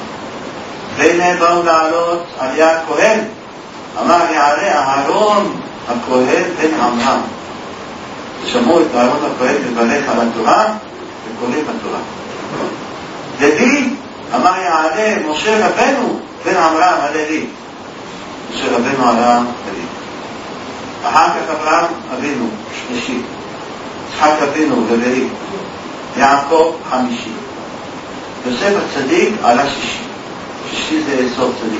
והנה באו לעלות על יד כהן, אמר יעלה אהרון הכהן בן עמרם. שמעו את אהרון הכהן מברך על התורה וקוראים התורה. דוד אמר יעלה משה רבנו בן עמרם הלוי. משה רבנו עלה הלוי. אחר כך אברהם אבינו שלישי, יצחק אבינו רביעי, יעקב חמישי, יוסף הצדיק עלה שישי זה יסוד צדיק.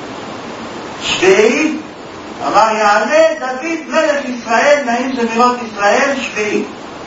שביעי אמר יעלה דוד מלך ישראל נעים זמירות ישראל שביעי.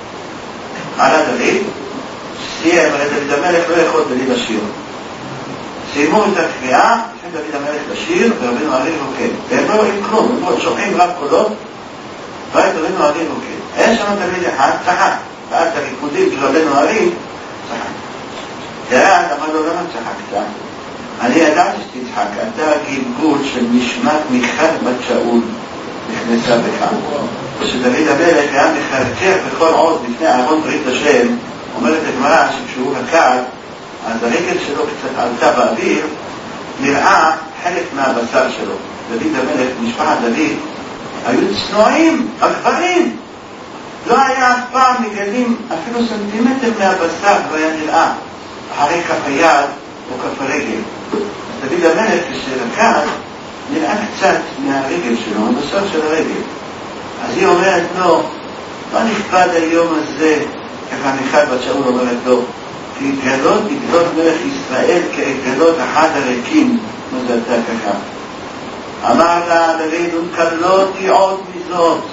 עלה דוד, סיים, הרי דוד המלך לא יכול דוד לשיר. סיימו את הקריאה, לפני דוד המלך לשיר, ורבינו הרי רוקד. והם לא רואים כלום, הם שומעים רק קולות, ואת רבינו הרי רוקד. אין שם תלמיד אחד, צחק. ואז הריקודים של רבינו הרי, צחק. תראה, אמר לו, למה צחקת? אני ידעתי שתצחק, אתה גלגול של נשמת מיכל בת שאול נכנסה בך. ושדוד המלך היה מחרקר בכל עוז לפני אהרון ברית השם, אומרת הגמרא שכשהוא רקד, אז הרגל שלו קצת עלתה באוויר, נראה חלק מהבשר שלו. דוד המלך, משפחת דוד, היו צנועים, הגברים. לא היה אף פעם מגלים אפילו סנטימטר מהבשר, לא היה נראה אחרי כף היד או כף הרגל. אז דוד המלך כשרקד, נראה קצת מהרגל שלו, מהבשר של הרגל. אז היא אומרת לו, מה נכבד היום הזה, ככה מיכל בת שאול אומרת לו, כי גדות בגדות מלך ישראל כגדות אחד הריקים, מה זה אתה ככה. אמר לה דוד, וקלותי עוד מזאת,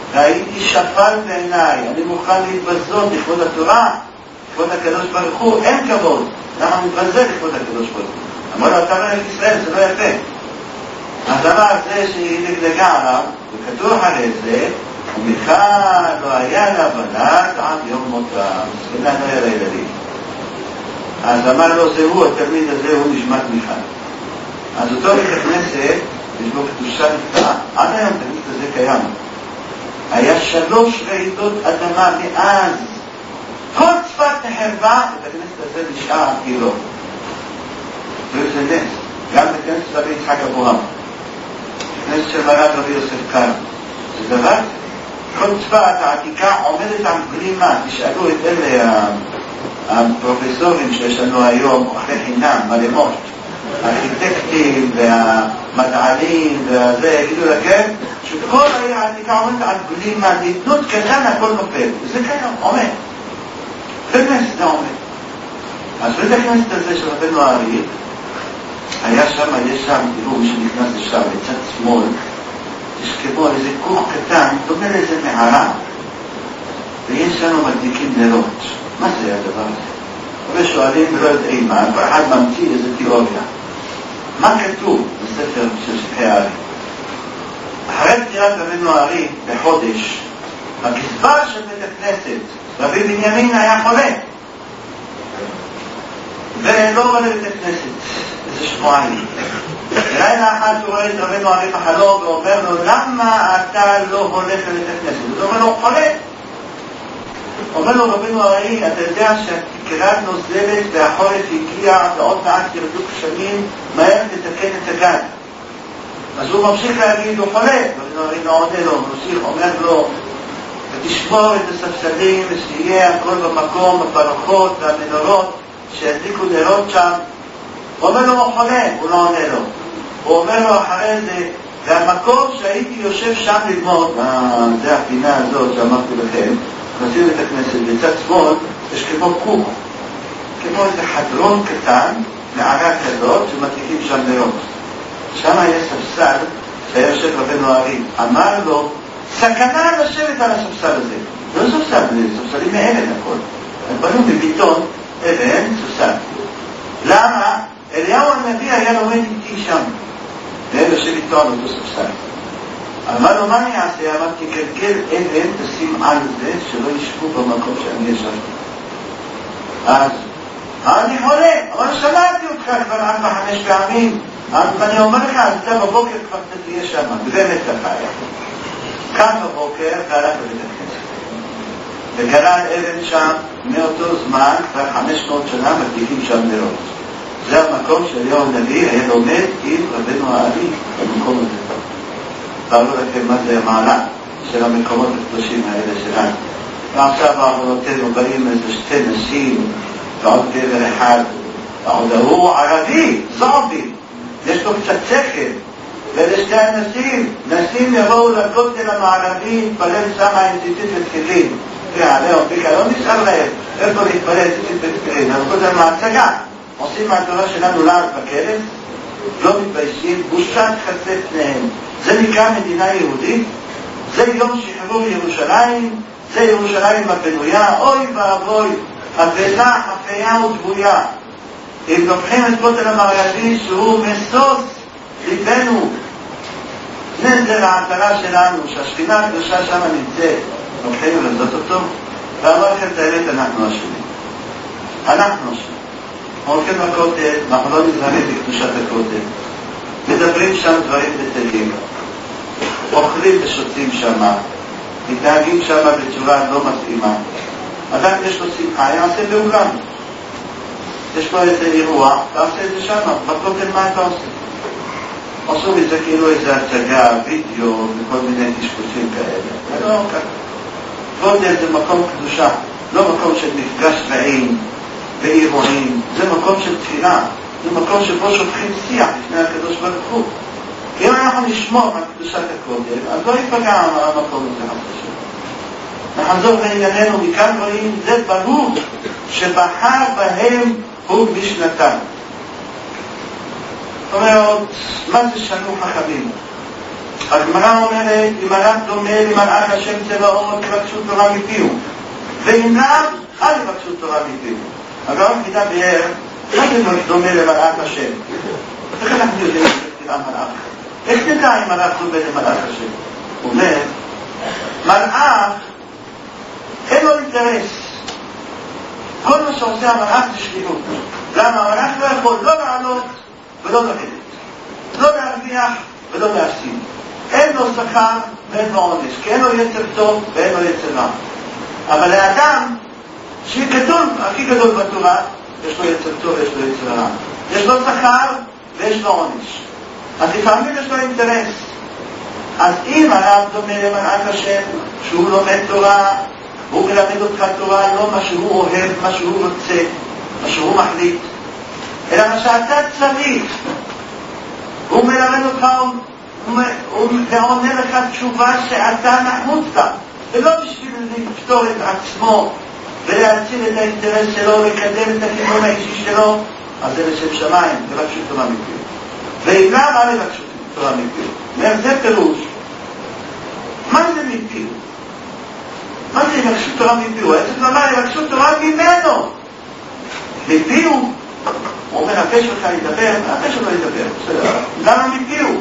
ראיתי שפל בעיניי, אני מוכן להתבזות לכבוד התורה, לכבוד הקדוש ברוך הוא, אין כבוד. למה מתבזל לכבוד הקדוש ברוך הוא? אמרו לו, אתה מלך ישראל, זה לא יפה. הדבר הזה שהיא נגדגה עליו, וכתוב אחרי זה, ומיכל לא היה לה בלד עד יום מותה, מסכנה לא היה לילדים. אז אמר לו, זה הוא, התלמיד הזה הוא נשמת מיכל. אז אותו בית הכנסת, יש בו קדושה נפלאה, עד היום תלמיד הזה קיים. היה 3 רעידות אדמה מאז. כל צפת נחרבה, בית הכנסת הזה נשאר כאילו. וזה נס. גם בית הכנסת רבי יצחק אברהם. בית הכנסת של מרן רבי יוסף קארו. זה דבר, כל צפת העתיקה עומדת על גלימה. תשאלו את אלה הפרופסורים שיש לנו היום, אחרי חינם, מלמות. הארכיטקטים והמדענים וזה, יגידו לכם שכל העיר העתיקה עומדת על גלימה, נתנות קטן הכל נופל. וזה קיים, עומד. באמת זה עומד. אז בית הכנסת הזה של רבנו הארי, היה שם, יש שם, תראו מי שנכנס לשם, בצד שמאל, יש כמו איזה כוך קטן, דומה לאיזה מערה. ויש לנו מדליקים נרות. מה זה הדבר הזה? ושואלים ולא יודעים מה, כל אחד ממציא איזה תיאוריה. מה כתוב בספר של שקי הארי? אחרי פטירת רבנו הארי בחודש, הגזבר של בית הכנסת, רבי בנימין היה חולה. ולא בא לבית הכנסת, איזה שבועיים. לילה אחד הוא רואה את רבנו הארי בחלום ואומר לו, למה אתה לא הולך לבית הכנסת? הוא אומר לו, חולה. אומר לו רבנו הארי, אתה יודע שהתקרה נוזלת והחורף הגיע ועוד מעט ירדו גשמים, מהר לתקן את הגג. אז הוא ממשיך להגיד, הוא חולה. רבנו הארי לא עונה לו, ממשיך, אומר לו, ותשמור את הספסלים ושיהיה הכל במקום, הפרוחות והמנורות שידליקו נרות שם. הוא אומר לו, הוא חולה, הוא לא עונה לו. הוא אומר לו אחרי זה, והמקום שהייתי יושב שם ללמוד, זה הפינה הזאת שאמרתי לכם, נשים את הכנסת בצד שמאל, יש כמו קוק, כמו איזה חדרון קטן, מערה כזאת, שמתליקים שם נרות. שם יש ספסל שהיה יושב רבנו הארי. אמר לו, סכנה לשבת על הספסל הזה. לא ספסל, זה ספסלים מאבן הכל. הם בנו בביטון, אבן, ספסל. למה? אליהו הנביא היה לומד איתי שם. והם יושב איתו על אותו ספסל. אמר לו, מה אני אעשה? אמרתי, כגל אבן, תשים על זה, שלא ישבו במקום שאני ישבתי. אז, אני חולה, אבל שמעתי אותך כבר 4-5 פעמים. אני אומר לך, אתה בבוקר כבר תהיה שם, באמת ככה היה. קם בבוקר והלך לבית הכנסת. וגלל אבן שם, מאותו זמן, כבר 500 שנה, מדליקים שם נרות. זה המקום שאליהו הנביא היה לומד עם רבנו הארי במקום הזה. תראו לכם מה זה המעלה של המקומות הקדושים האלה שלנו. ועכשיו בעבודותינו באים איזה 2 נשים ועוד גבר אחד, ועוד הוא ערבי, זומבי, יש לו קצת שכל. ואלה 2 נשים יבואו לכותל המערבי, להתפלל שם עם ציצית ותפילין. ועליהם, לא נשאר להם איפה להתפלל ציצית ותפילין, אז קודם מהצגה. עושים מהתורה שלנו לעד בכרס, לא מתביישים, בושת חצי פניהם. זה נקרא מדינה יהודית, זה יום שחרור ירושלים, זה ירושלים הבנויה, אוי ואבוי, הבנה, חפיה ודבויה. אם לוקחים את כותל המערבי שהוא מסוס ליבנו, נזר העטרה שלנו, שהשכינה הקדושה שם נמצאת, לוקחים ולזאת אותו, ואמר לכם את האמת, אנחנו אשמים. אנחנו אשמים. הולכים לכותל, אנחנו לא נזהרים בקדושת הכותל. מדברים שם דברים בטלים. אוכלים ושותים שם. מתנהגים שם בצורה לא מתאימה. אדם יש לו שמחה, יעשה באולם. יש לו איזה אירוע, תעשה את זה שם. בכותל מה אתה עושה? עשו מזה כאילו איזה הצגה, וידאו וכל מיני תשקופים כאלה. לא ככה. כותל זה מקום קדושה, לא מקום של מפגש רעים. ואירועים, זה מקום של תפילה, זה מקום שבו שופכים שיח לפני הקדוש ברוך הוא. אם אנחנו נשמור על קדושת הכותל, אז לא ייפגע המקום הזה חדש. נחזור לענייננו, מכאן רואים, זה ברור שבחר בהם הוא משנתם. זאת אומרת, מה זה שנו חכמים? הגמרא אומרת, אם הרב דומה למלאך השם צבאות, יבקשו תורה מפיהו. ואם לאו, אל יבקשו תורה מפיהו. הגאון מדבר, מה זה דומה למלאך השם? איך אנחנו יודעים שתראה מלאך? איך נדע אם מלאך דומה למלאך השם? הוא אומר, מלאך, אין לו אינטרס. כל מה שעושה המלאך זה שליחות. למה? המלאך לא יכול לא לעלות ולא לרדת. לא להרוויח ולא להפסיד. אין לו שכר ואין לו עונש, כי אין לו יצר טוב ואין לו יצר רע. אבל לאדם שגדול, הכי גדול בתורה, יש לו יצר טוב ויש לו יצר רע. יש לו שכר ויש לו עונש. אז לפעמים יש לו אינטרס. אז אם הרב דומה למלאך השם, שהוא לומד תורה, הוא מלמד אותך תורה, לא מה שהוא אוהב, מה שהוא רוצה, מה שהוא מחליט, אלא מה שאתה צריך. הוא מלמד אותך, הוא עונה לך תשובה שאתה נחוצת, ולא בשביל לפתור את עצמו ולהציל את האינטרס שלו, לקדם את הכיוון האישי שלו. אז זה לשם שמיים, לבקשו תורה מפיהו. ואם למה לבקשו תורה מפיהו? זה פירוש. מה זה מפיהו? מה זה לבקשו תורה מפיהו? איזה דבר לבקשו תורה ממנו? מפיהו? הוא אומר, הפה שלך ידבר, הפה שלך ידבר. למה מפיהו?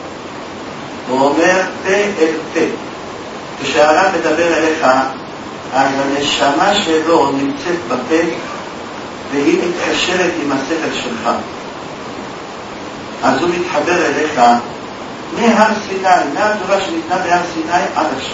הוא אומר, פה אל פה. כשהרב מדבר אליך, אז הנשמה שלו נמצאת בפה, והיא מתקשרת עם השכל שלך. אז הוא מתחבר אליך מהר סיני, מהתורה שניתנה בהר סיני עד עכשיו.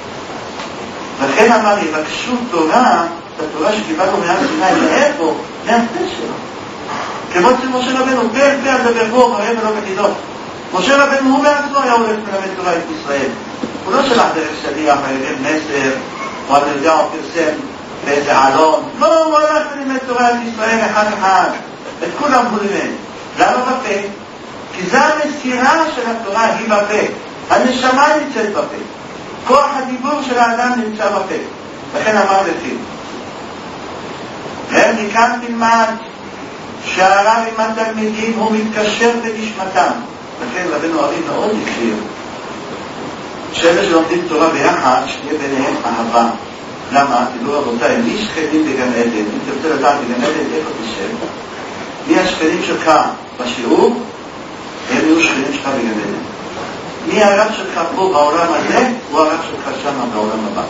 לכן אמר, יבקשו תורה, את התורה שקיבלנו מהר סיני, מאיפה? מהפה שלו. כמו שמשה רבנו, פה אל פה הדבר בו, מראה ולא מגידות. משה רבנו הוא בעצמו היה הולך מלמד תורה את ישראל. הוא לא שלח דרך שליח, העביר מסר, או אתה יודע, הוא פרסם באיזה עלון. לא, הוא הולך ללמד תורה את ישראל אחד אחד. את כולם הוא לימד. למה בפה? כי זו המסירה של התורה היא בפה. הנשמה נמצאת בפה. כוח הדיבור של האדם נמצא בפה. לכן אמר לפיו. מכאן תלמד שהרב עם התלמידים הוא מתקשר בנשמתם. לכן רבנו ארי מאוד הכיר שאלה שלומדים תורה ביחד, שתהיה ביניהם אהבה. למה? תדעו רבותיי, מי שכנים בגן עדן? אם תרצה לדעת בגן עדן, איפה תשב? מי השכנים שלך בשיעור? הם יהיו שכנים שלך בגן עדן. מי הרב שלך פה בעולם הזה? הוא הרב שלך שם בעולם הבא.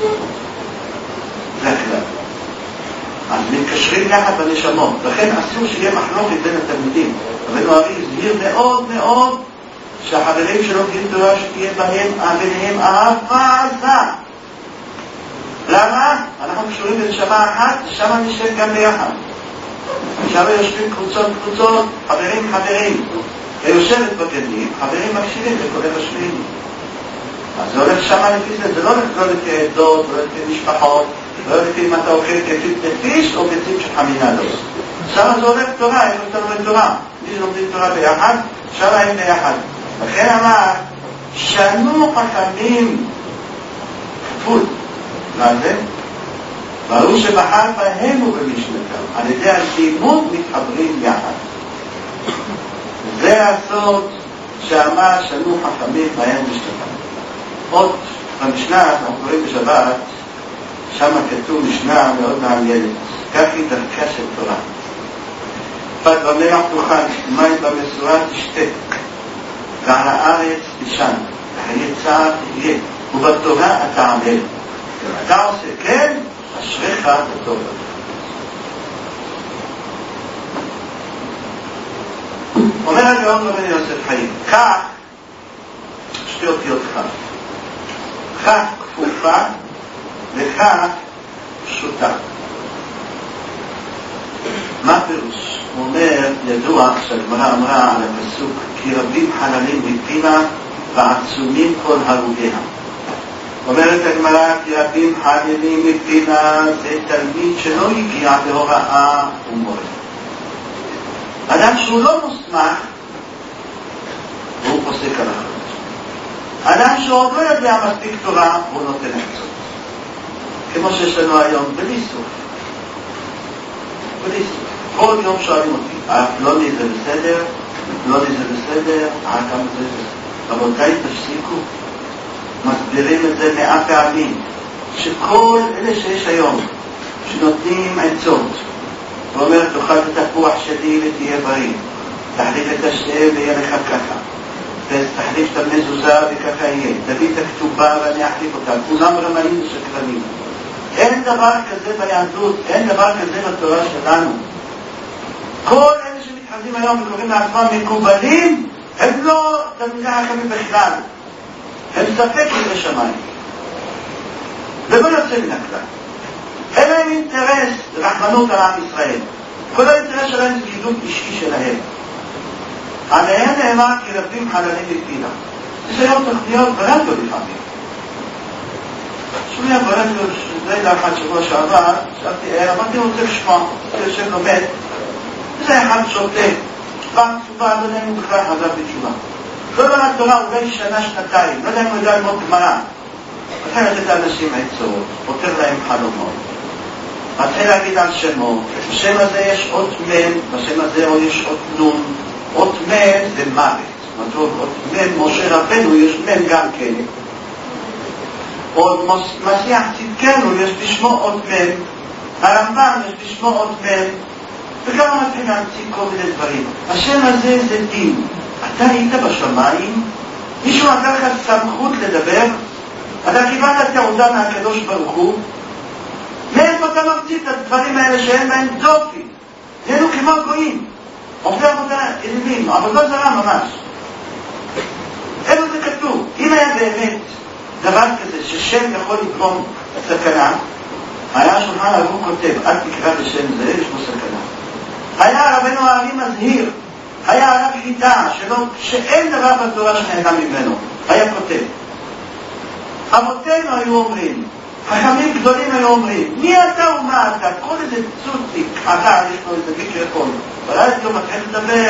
זה הכלל. אז מתקשרים יחד בנשמות. לכן אסור שיהיה מחלוקת בין התלמידים. רבנו ארי הזהיר מאוד מאוד שהחברים שלומדים תורה שתהיה ביניהם אהבה עזה. למה? אנחנו קשורים בנשמה אחת, ושם נשב גם ביחד. שם יושבים קבוצות, חברים. ויושבת בגנים, חברים מקשיבים לכל השמיים. אז זה הולך שם לפי זה, זה לא הולך לפי עדות, לא לפי משפחות, לא לפי אם אתה אוכל כפית פטיש או כפית של חמינה לא. שם זה הולך תורה, הם לומדים תורה. מי שלומדים תורה ביחד, שם הם ביחד. לכן אמר, שנו חכמים כפול. מה זה? ברור שבחר בהם ובמשנתם. על ידי הלימוד מתחברים יחד. זה הסוד שאמר שנו חכמים בהם ובמשנתם. עוד במשנה, אנחנו קוראים בשבת, שם כתוב משנה מאוד מעניינת. כך היא דרכה של תורה. פת במלח תאכל, מים במשורה תשתה, ועל הארץ תישן, וחיי צער תהיה, ובתורה אתה עמל. אתה עושה כן, אשריך וטוב. אומר הגאון רבן יוסף חיים, כך, שתי אותיות כף. כף כפופה וכף פשוטה. מה פירוש? הוא אומר, ידוע שהגמרא אמרה על הפסוק, כי רבים חללים מפינה ועצומים כל הרוגיה. אומרת הגמרא, כי רבים חללים מפינה זה תלמיד שלא הגיע בהוראה ומורה. אדם שהוא לא מוסמך, הוא פוסק הלכות. אדם שעוד לא יודע מספיק תורה, הוא נותן עצות. כמו שיש לנו היום, בלי סוף. בלי סוף. כל יום שואלים אותי, פלוני זה בסדר, פלוני זה בסדר, כמה זה בסדר. רבותיי, תפסיקו. מסבירים את זה 100 פעמים, שכל אלה שיש היום, שנותנים עצות, ואומר, תאכל את התפוח שלי ותהיה בריא, תחליף את השם ויהיה לך ככה, תחליף את המזוזה וככה יהיה, תביא את הכתובה ואני אחליף אותה, כולם רמאים ושקרנים. אין דבר כזה ביהדות, אין דבר כזה בתורה שלנו. כל אלה שמתחזים היום וקוראים לעצמם מקובלים, הם לא תלמידי חכמים בכלל, הם ספק ירא שמיים, ולא יוצא מן הכלל. אין להם אינטרס רחמנות על עם ישראל, כל האינטרס שלהם זה קידום אישי שלהם. עליהם נאמר כי רבים חללים בפינה. יש היום תוכניות ברדיו לפעמים. שומע ברדיו לילה אחד שבוע שעבר, שאלתי, אמרתי רוצה לשמוע, יושב לומד, וזה אחד שותה, פעם תשובה, לא יודע אם הוא בכלל חזר בתשובה. לא למד תורה אולי שנה, שנתיים, לא יודע אם הוא יודע ללמוד גמרא. מתחיל לתת לאנשים עצות, פותר להם חלומות. מתחיל להגיד על שמות, בשם הזה יש אות מם, בשם הזה יש אות נון, אות מם זה מוות. מדוע אות מם, משה רבנו יש מם גם כן. עוד משיח צדקנו יש בשמו אות מם, הרמב"ם יש בשמו אות מם, וגם מתחיל להמציא כל מיני דברים. השם הזה זה דין. אתה היית בשמיים, מישהו נתן לך סמכות לדבר, אתה קיבלת תעודה מהקדוש ברוך הוא, מאיפה אתה ממציא את הדברים האלה שאין בהם דופי? נהיינו כמו גויים, עובדי עבודה אלימים, עבודה זרה ממש. איפה זה כתוב? אם היה באמת דבר כזה ששם יכול לגרום סכנה, היה שולחן ערוך כותב, אל תקרא בשם זה, יש בו סכנה. היה רבנו הארי מזהיר, היה הרב חידה, שאין דבר בתורה שנהנה ממנו, היה כותב. אבותינו היו אומרים, חכמים גדולים היו אומרים, מי אתה ומה אתה? כל איזה צוציק, אתה, יש לו איזה מיקרופון, אבל אז לא מתחיל לדבר.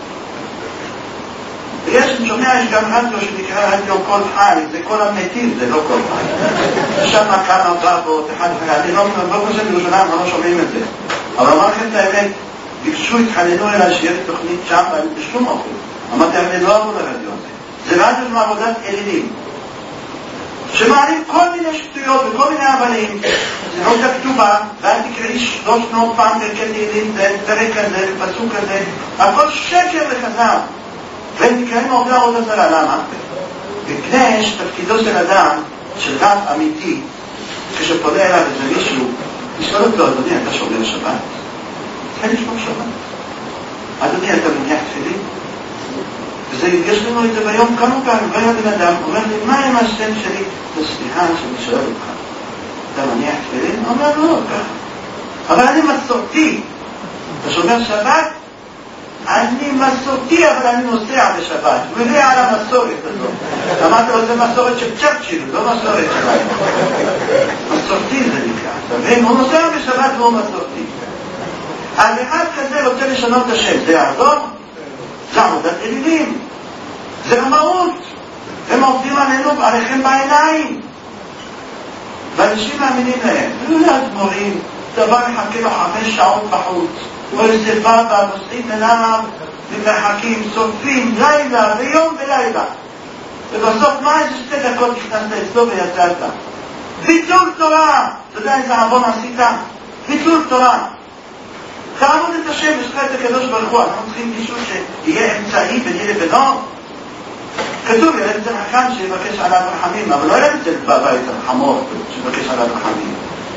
ויש, אני שומע, יש גם רדיו שנקרא רדיו כל חי, זה כל המתים, זה לא כל חי. שם כמה בבות, אחד אחד, אני לא חושב בירושלים, לא שומעים את זה. אבל אמר לכם את האמת, ביקשו, התחננו אליי שיהיה לי תוכנית שם, ואני בשום אופן. אמרתי, אני לא אבוא לרדיו הזה. זה רדיו של עבודת אלילים. שמעלים כל מיני שטויות וכל מיני הבלים, זה לא את הכתובה, ואל תקראי 300 פעם פרקי תהילים, זה פרק כזה, פסוק כזה, הכל שקר וחזר. והם נקראים עובדי עבודה זרה, למה? מפני שתפקידו של אדם, של רב אמיתי, כשפונה אליו איזה מישהו, לשאול אותו, אדוני, אתה שומר שבת? כן, לשמור שבת. אדוני, אתה מניח תפילין? יש לנו את זה ביום כמה פעמים, בא לבן אדם, אומר לי, מה עם השם שלי? סליחה שאני שואל אותך, אתה מניח תפילין? הוא אומר, לא, ככה. אבל אני מסורתי. אתה שומר שבת? אני מסורתי, אבל אני נוסע בשבת. הוא מביא על המסורת הזאת. אמרת לו, זה מסורת של צ'רצ'יל, לא מסורת שלהם. מסורתי זה נקרא. הוא נוסע בשבת והוא מסורתי. אז אחד כזה רוצה לשנות את השם, זה יעזור? זה עבודת אלילים, זה רמאות, הם עובדים עליכם בעיניים, ואנשים מאמינים להם. היו לאדמו"רים, דבר מחכה לו 5 שעות בחוץ, או איזה בבא, נוסעים אליו ומחכים, שורפים לילה ויום ולילה, ובסוף מה איזה 2 דקות נכנסת אצלו ויצאת? ביטול תורה. אתה יודע איזה עוון עשית? ביטול תורה. תעבוד את השם, יש לך את הקדוש ברוך הוא, אנחנו צריכים מישהו שיהיה אמצעי ביני לבינו. כתוב, ילד אצל חכם שיבקש עליו רחמים, אבל לא ילד אצל בבית החמור שיבקש עליו רחמים.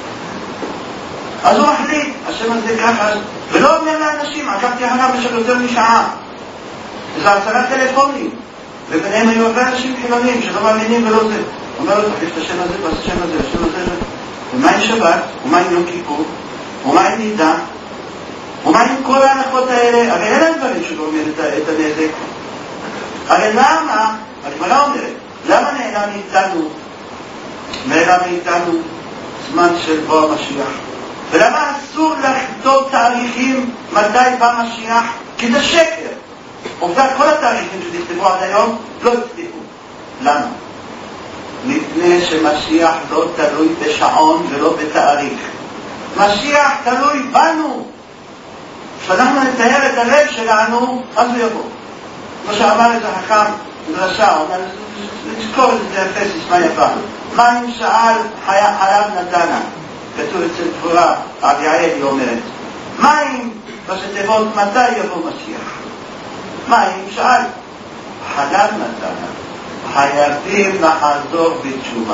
אז הוא מחליט, השם הזה ככה, ולא אומר לאנשים, עקבתי אחריו בשביל יותר משעה. וזה 10 טלפונים, וביניהם היו הרבה אנשים חילונים שלא מאמינים ולא זה. אומר לו, תחליף את השם הזה, השם הזה, השם הזה. ומה עם שבת? ומה עם יום כיפור? ומה עם נידה? ומה עם כל ההנחות האלה? הרי אין דברים שגורמים את הנזק. הרי למה, הגמרא אומרת, למה נעלם מאיתנו זמן של בוא המשיח? ולמה אסור לכתוב תאריכים מתי בא משיח? כי זה שקר. עובדה, כל התאריכים שתכתבו עד היום לא הצליחו. למה? מפני שמשיח לא תלוי בשעון ולא בתאריך. משיח תלוי בנו. כשאנחנו נתאר את הלב שלנו, אז הוא יבוא. כמו שאמר את החכם מדרשה, לזכור את זה יפה, סיסמה יפה. מים שאל חלב נתנה, כתוב אצל דבורה, רבי יעל היא אומרת. מים, בשתיבות מתי יבוא משיח? מים שאל, חלב נתנה, חייבים לחזור בתשובה.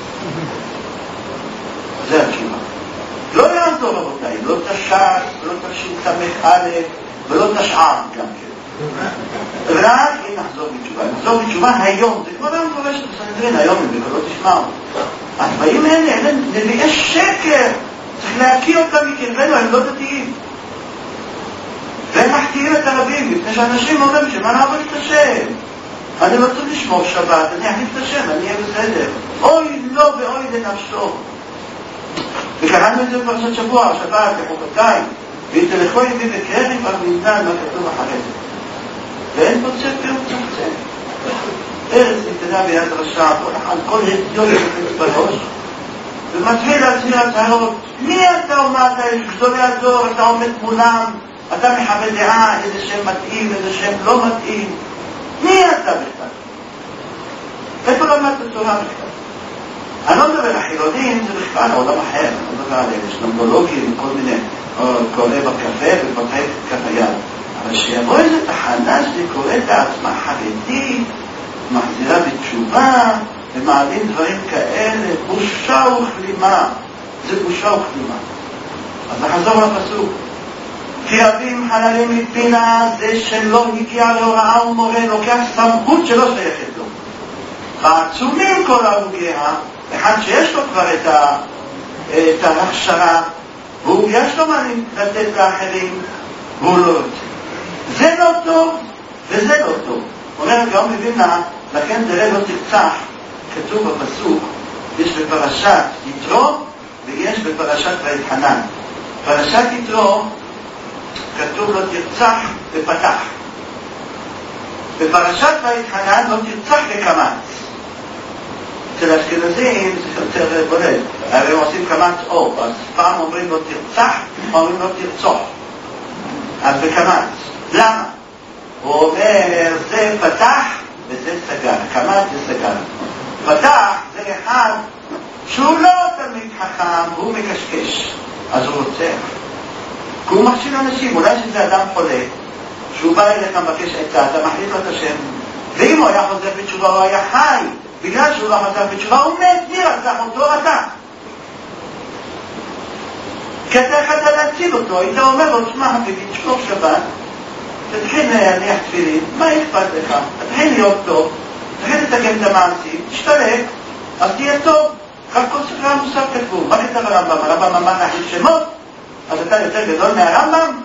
זה התשובה. לא יעזור רבותיי, לא תש"ס, לא תש"ס ולא תשע"ר גם כן. רק אם נחזור בתשובה. נחזור בתשובה היום, זה כבר לא מפורש בסנהדרין, היום הם לא תשמעו. אז באים אלה נביאי שקר, צריך להכיר אותם מקרבנו, הם לא דתיים. והם מחטיאים את הרבים, לפני שאנשים אומרים שמה נעבוד את השם. אני לא צריך לשמור שבת, אני אחליף את השם, אני אהיה בסדר. אוי לא ואוי לנפשו. וקראנו את זה בפרשת שבוע, שבת, לחוקתיים, והתלכו ימי בקרב כבר מזמן מה כתוב אחרי זה. ואין פה צפר ומצמצם. ארץ נתנה ביד רשע, כל הדיון יחפץ בראש, ומתחיל להצהיר הצהרות. מי אתה אומר, אתה יש גדולי הדור, אתה עומד מולם, אתה מחווה דעה, איזה שם מתאים, איזה שם לא מתאים. מי אתה בכלל? איפה למדת התורה בכלל? אני לא מדבר על חילונים, זה בכלל עולם אחר, אני לא מדבר עליהם, יש נמדולוגים, כל מיני, קורא בקפה ופותח כף היד. אבל שיבוא איזו תחנה שקוראת לעצמה חרדית, מחזירה בתשובה, ומעלים דברים כאלה, בושה וכלימה. זה בושה וכלימה. אז נחזור לפסוק. כי רבים חללים מפינה, זה שלא הגיע להוראה ומורה, לוקח סמכות שלא שייכת לו. בעצומים כל הרוגיה, אחד שיש לו כבר את ההכשרה, והוא יש לו מה לתת לאחרים, והוא לא רוצה. זה לא טוב, וזה לא טוב. אומר גם מבינה, לכן תראה לא תרצח, כתוב בפסוק, יש בפרשת יתרו, ויש בפרשת ויתחנן. פרשת יתרו, כתוב לא תרצח ופתח. בפרשת ויתחנן לא תרצח וקמץ. אצל אשכנזים זה יותר בולט. הרי הם עושים קמץ אור, אז פעם אומרים לא תרצח, אומרים לא תרצוח. אז בקמץ. למה? הוא אומר זה פתח וזה סגר. קמץ זה סגר. פתח זה אחד שהוא לא תלמיד חכם, הוא מקשקש. אז הוא רוצח. כי הוא מכשיל אנשים, אולי שזה אדם חולה, שהוא בא אליך מבקש עצה, אתה מחליט לו את השם, ואם הוא היה חוזר בתשובה, הוא היה חי, בגלל שהוא לא חוזר בתשובה, הוא מת, נרצח אותו אתה. כי אתה יכולת להציל אותו, היית אומר לו, תשמע, תשמור שבת, תתחיל להניח תפילין, מה אכפת לך? תתחיל להיות טוב, תתחיל לתקן את המעשים, תשתלק, אז תהיה טוב. כך כל ספרי המוסר כתבו, מה כתב הרמב"ם? הרמב"ם אמר להחליט שמות, אז אתה יותר גדול מהרמב"ם?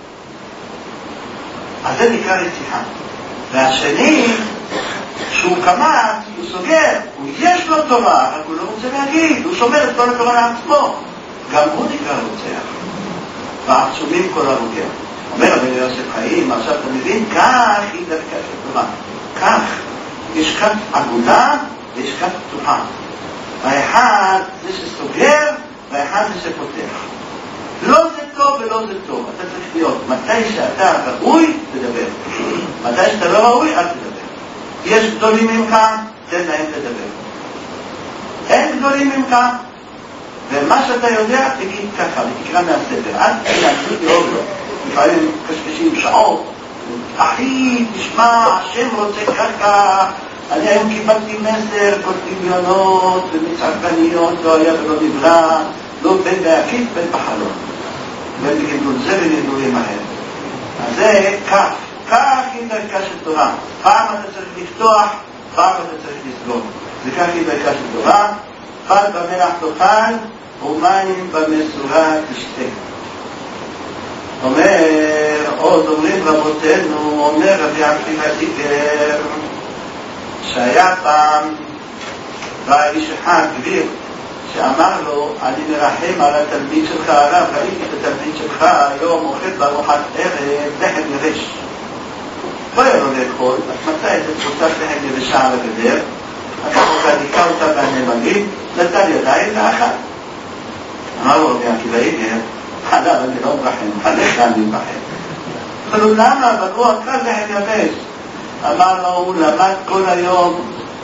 אז זה נקרא רציחה. והשני, שהוא קמץ, הוא סוגר, יש לו תורה, רק הוא לא רוצה להגיד, הוא שומר את כל התורה לעצמו. גם הוא נקרא רוצח. והעצומים כל הרוגע. אומר רבי יוסף חיים, עכשיו אתה מבין, כך היא דרכי של תורה. כך, יש כף עבודה ויש כף פתוחה. האחד זה שסוגר, והאחד זה שפותח. לא זה טוב ולא זה טוב. אתה צריך להיות, מתי שאתה ראוי, תדבר. מתי שאתה לא ראוי, אל תדבר. יש גדולים ממך, תן להם לדבר. אין גדולים ממך, ומה שאתה יודע, תגיד ככה, ותקרא מהספר. אל תגיד לראות לו. לפעמים קשקשים שעות. אחי, תשמע, השם רוצה ככה. אני היום קיבלתי מסר, כל דמיונות ומצעקניות, לא היה ולא נברא, לא בין בהקיף, בין בחלום. בין בגדול זה ונדולים מהר. אז זה כך. כך היא דרכה של תורה. פעם אתה צריך לפתוח, פעם אתה צריך לסגור. זה כך היא דרכה של תורה. פת במלח תאכל, ומים במשורה תשתה. אומר, עוד אומרים רבותינו, אומר רבי עקיבא סיפר, שהיה פעם בא איש אחד גביר שאמר לו, אני מרחם על התלמיד שלך הרב, ראיתי את התלמיד שלך היום אוכל בארוחת ערב לחם יבש. לא היה לו לאכול, אז מצא את תפוצת לחם יבשה על הגדר, לקח אותה, ניקה אותה והנמגית, נטל ידיים ואכל. אמר לו רבי עקיבא איגר, חלב אני לא מרחם, חלך אני מרחם. אבל למה? אבל הוא אכל לחם יבש. אמר לו, הוא למד כל היום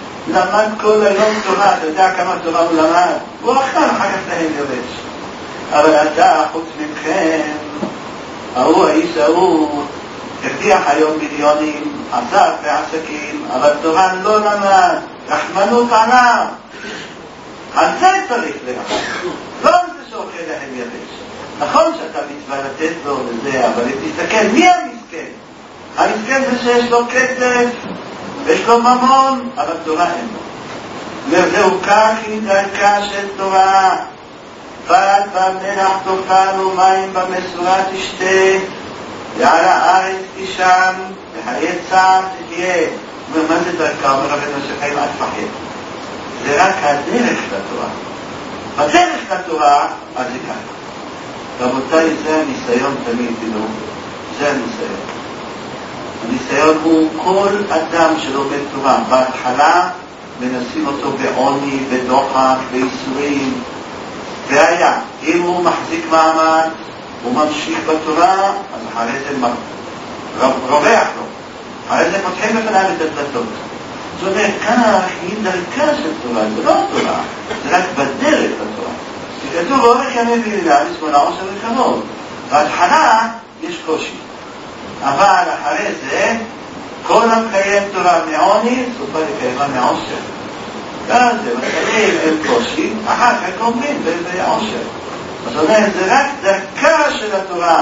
תורה, אתה יודע כמה תורה הוא למד? הוא אכל אחר כך להם יבש. אבל אתה, חוץ מכם, האיש ההוא, הרוויח היום מיליונים, עשה בעסקים, אבל תורה לא למד, רחמנות עליו. על זה צריך לרחם, לא על זה שאוכל להם יבש. נכון שאתה מצווה לתת לו וזה, אבל תסתכל, מי המסכן? המסכן זה שיש לו כסף, ויש לו ממון, אבל תורה אין לו. וזהו כך היא דרכה של תורה. פת במלח תאכל ומים במשורה תשתה, ועל הארץ תישן, וחיי צער תחיה. מה זה דרכה? אומר רבנו שחיים עד פחד. זה רק הדרך לתורה. בדרך לתורה, אז זה ככה. רבותיי, זה הניסיון תמיד, תדעו. זה הניסיון. הניסיון הוא כל אדם שלומד תורה. בהתחלה מנסים אותו בעוני, בדוחק, בייסורים. והיה, אם הוא מחזיק מעמד, הוא ממשיך בתורה, אז אחרי זה רווח לו. אחרי זה פותחים בפניו את הדלתות. זאת אומרת, כך היא דרכה של תורה, זה לא תורה, זה רק בדרך לתורה. כתוב, אורך ימי ולילה, לשמונה עושר וקרוב. בהתחלה יש קושי. אבל אחרי זה, כל המקיים תורה מעוני, סופה לקיימה מעושר. אז זה מתחילים עם קושי, אחר כך אומרים בעושר. זאת אומרת, זה רק דרכה של התורה.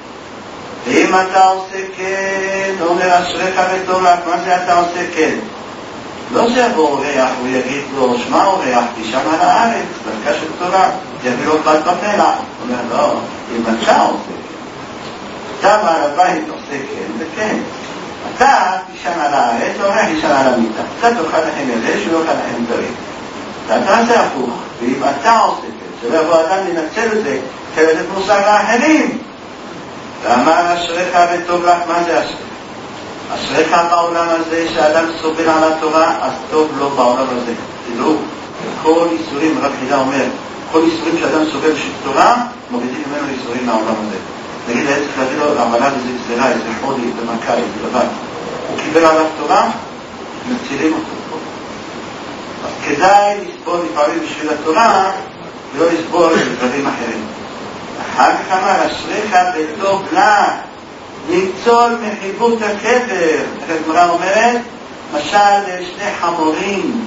ואם אתה עושה כן, אומר אשריך ותורך, מה זה אתה עושה כן? לא שיבוא אורח, הוא יגיד לו, שמה אורח, תישן על הארץ, דרכה של תורה, יביא לו פת במלח. הוא אומר, לא, אם אתה עושה כן, אתה בעל הבית עושה כן, זה כן. אתה תישן על הארץ, אורח תישן על המיטה. אתה תאכל לכם יבש, הוא יאכל לכם טרי. אתה תעשה הפוך, ואם אתה עושה כן, שלא יבוא אדם לנצל את זה, כדי לתת מושג לאחרים. ואמר אשריך וטוב לך, מה זה אשריך? אשריך בעולם הזה שאדם סובל על התורה, אז טוב לו בעולם הזה. תדעו, כל איסורים, רב חידה אומר, כל איסורים שאדם סובל של תורה, מורידים ממנו איסורים מהעולם הזה. נגיד, היה צריך להביא לו, אבל אז איזה גזירה, איזה חודי, איזה מכה, איזה לבד. הוא קיבל עליו תורה, מצילים אותו. אז כדאי לסבול לפעמים בשביל התורה, ולא לסבול לדברים אחרים. אחר כך אמר, אשריך וטוב לך, ניצול מחיבות הקבר. הגמרא אומרת, משל שני חמורים,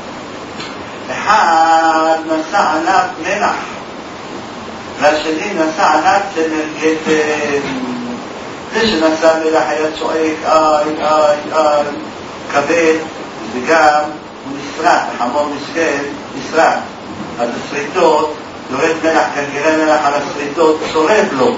אחד נשא עליו מלח, והשני נשא עליו צמר גפן. זה שנשא מלח היה צועק, כבד, וגם הוא נשרט, החמור מסכן, נשרט. אז השריטות, יורד מלח, גרגירי מלח על השריטות, צורב לו.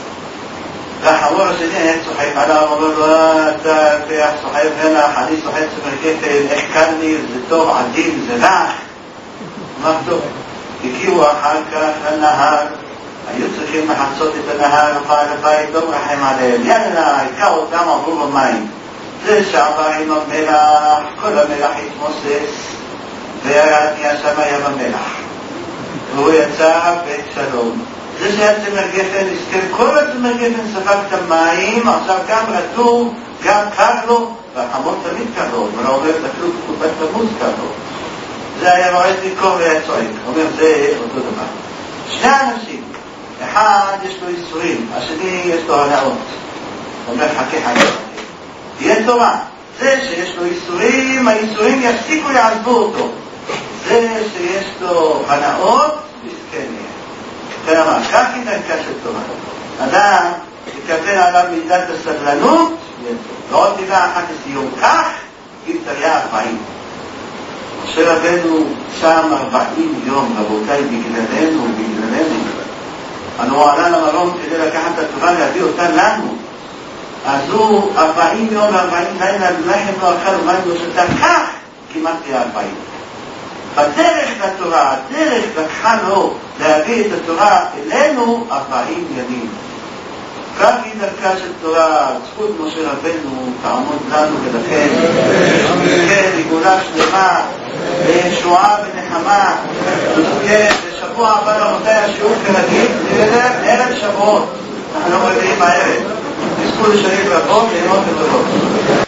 והחמור השני היה צוחק עליו, אומר לו, אתה סוחב מלח, אני סוחב צמר גפן, איך קל לי, זה טוב, עדין, זה רך. מה טוב? הגיעו אחר כך לנהר, היו צריכים לחצות את הנהר, ובעל הבית לא מרחם עליהם, יאללה, עיקר אותם עברו במים. זה שעבר עם המלח, כל המלח התמוסס, וירד מהשם היה במלח. והוא יצא בית שלום. זה שהיה צמר גפן, הסכם כל הצמר גפן ספק את המים, עכשיו גם רטוב, גם קר לו, והחמור תמיד קר לו, ולא אומר, תפלו כקופת תמוז קר לו. זה היה רועד מקור והיה צועק, אומר, זה אותו דבר. שני אנשים, אחד יש לו איסורים, השני יש לו הנאות. אומר, חכה. תהיה תורה. זה שיש לו איסורים, האיסורים יפסיקו יעזבו אותו. זה שיש לו הנאות, מסכן יהיה. כלומר, כך היא דרכה של תורה. אדם יקבל עליו מידת הסבלנות, ועוד מידה אחת לסיום. כך היא תריה 40. משה רבנו שם 40 יום, רבותיי, בגללנו. אנו עלה למרום כדי לקחת את התורה להביא אותה לנו. אז הוא 40 יום ו40 לילה לחם לא אכל ומים לא שתה, כך כמעט תהיה 40. בדרך לתורה, הדרך לקחה לו להביא את התורה אלינו 40 ימים. כך היא דרכה של תורה, זכות משה רבנו תעמוד לנו ולכן כן, לגאולה שלמה, לישועה ונחמה. כן, בשבוע הבא רבותיי השיעור כרגיל, ערב שבועות, אנחנו לא מביאים בערב. תזכו לשנים רבות, ללמוד ולראות.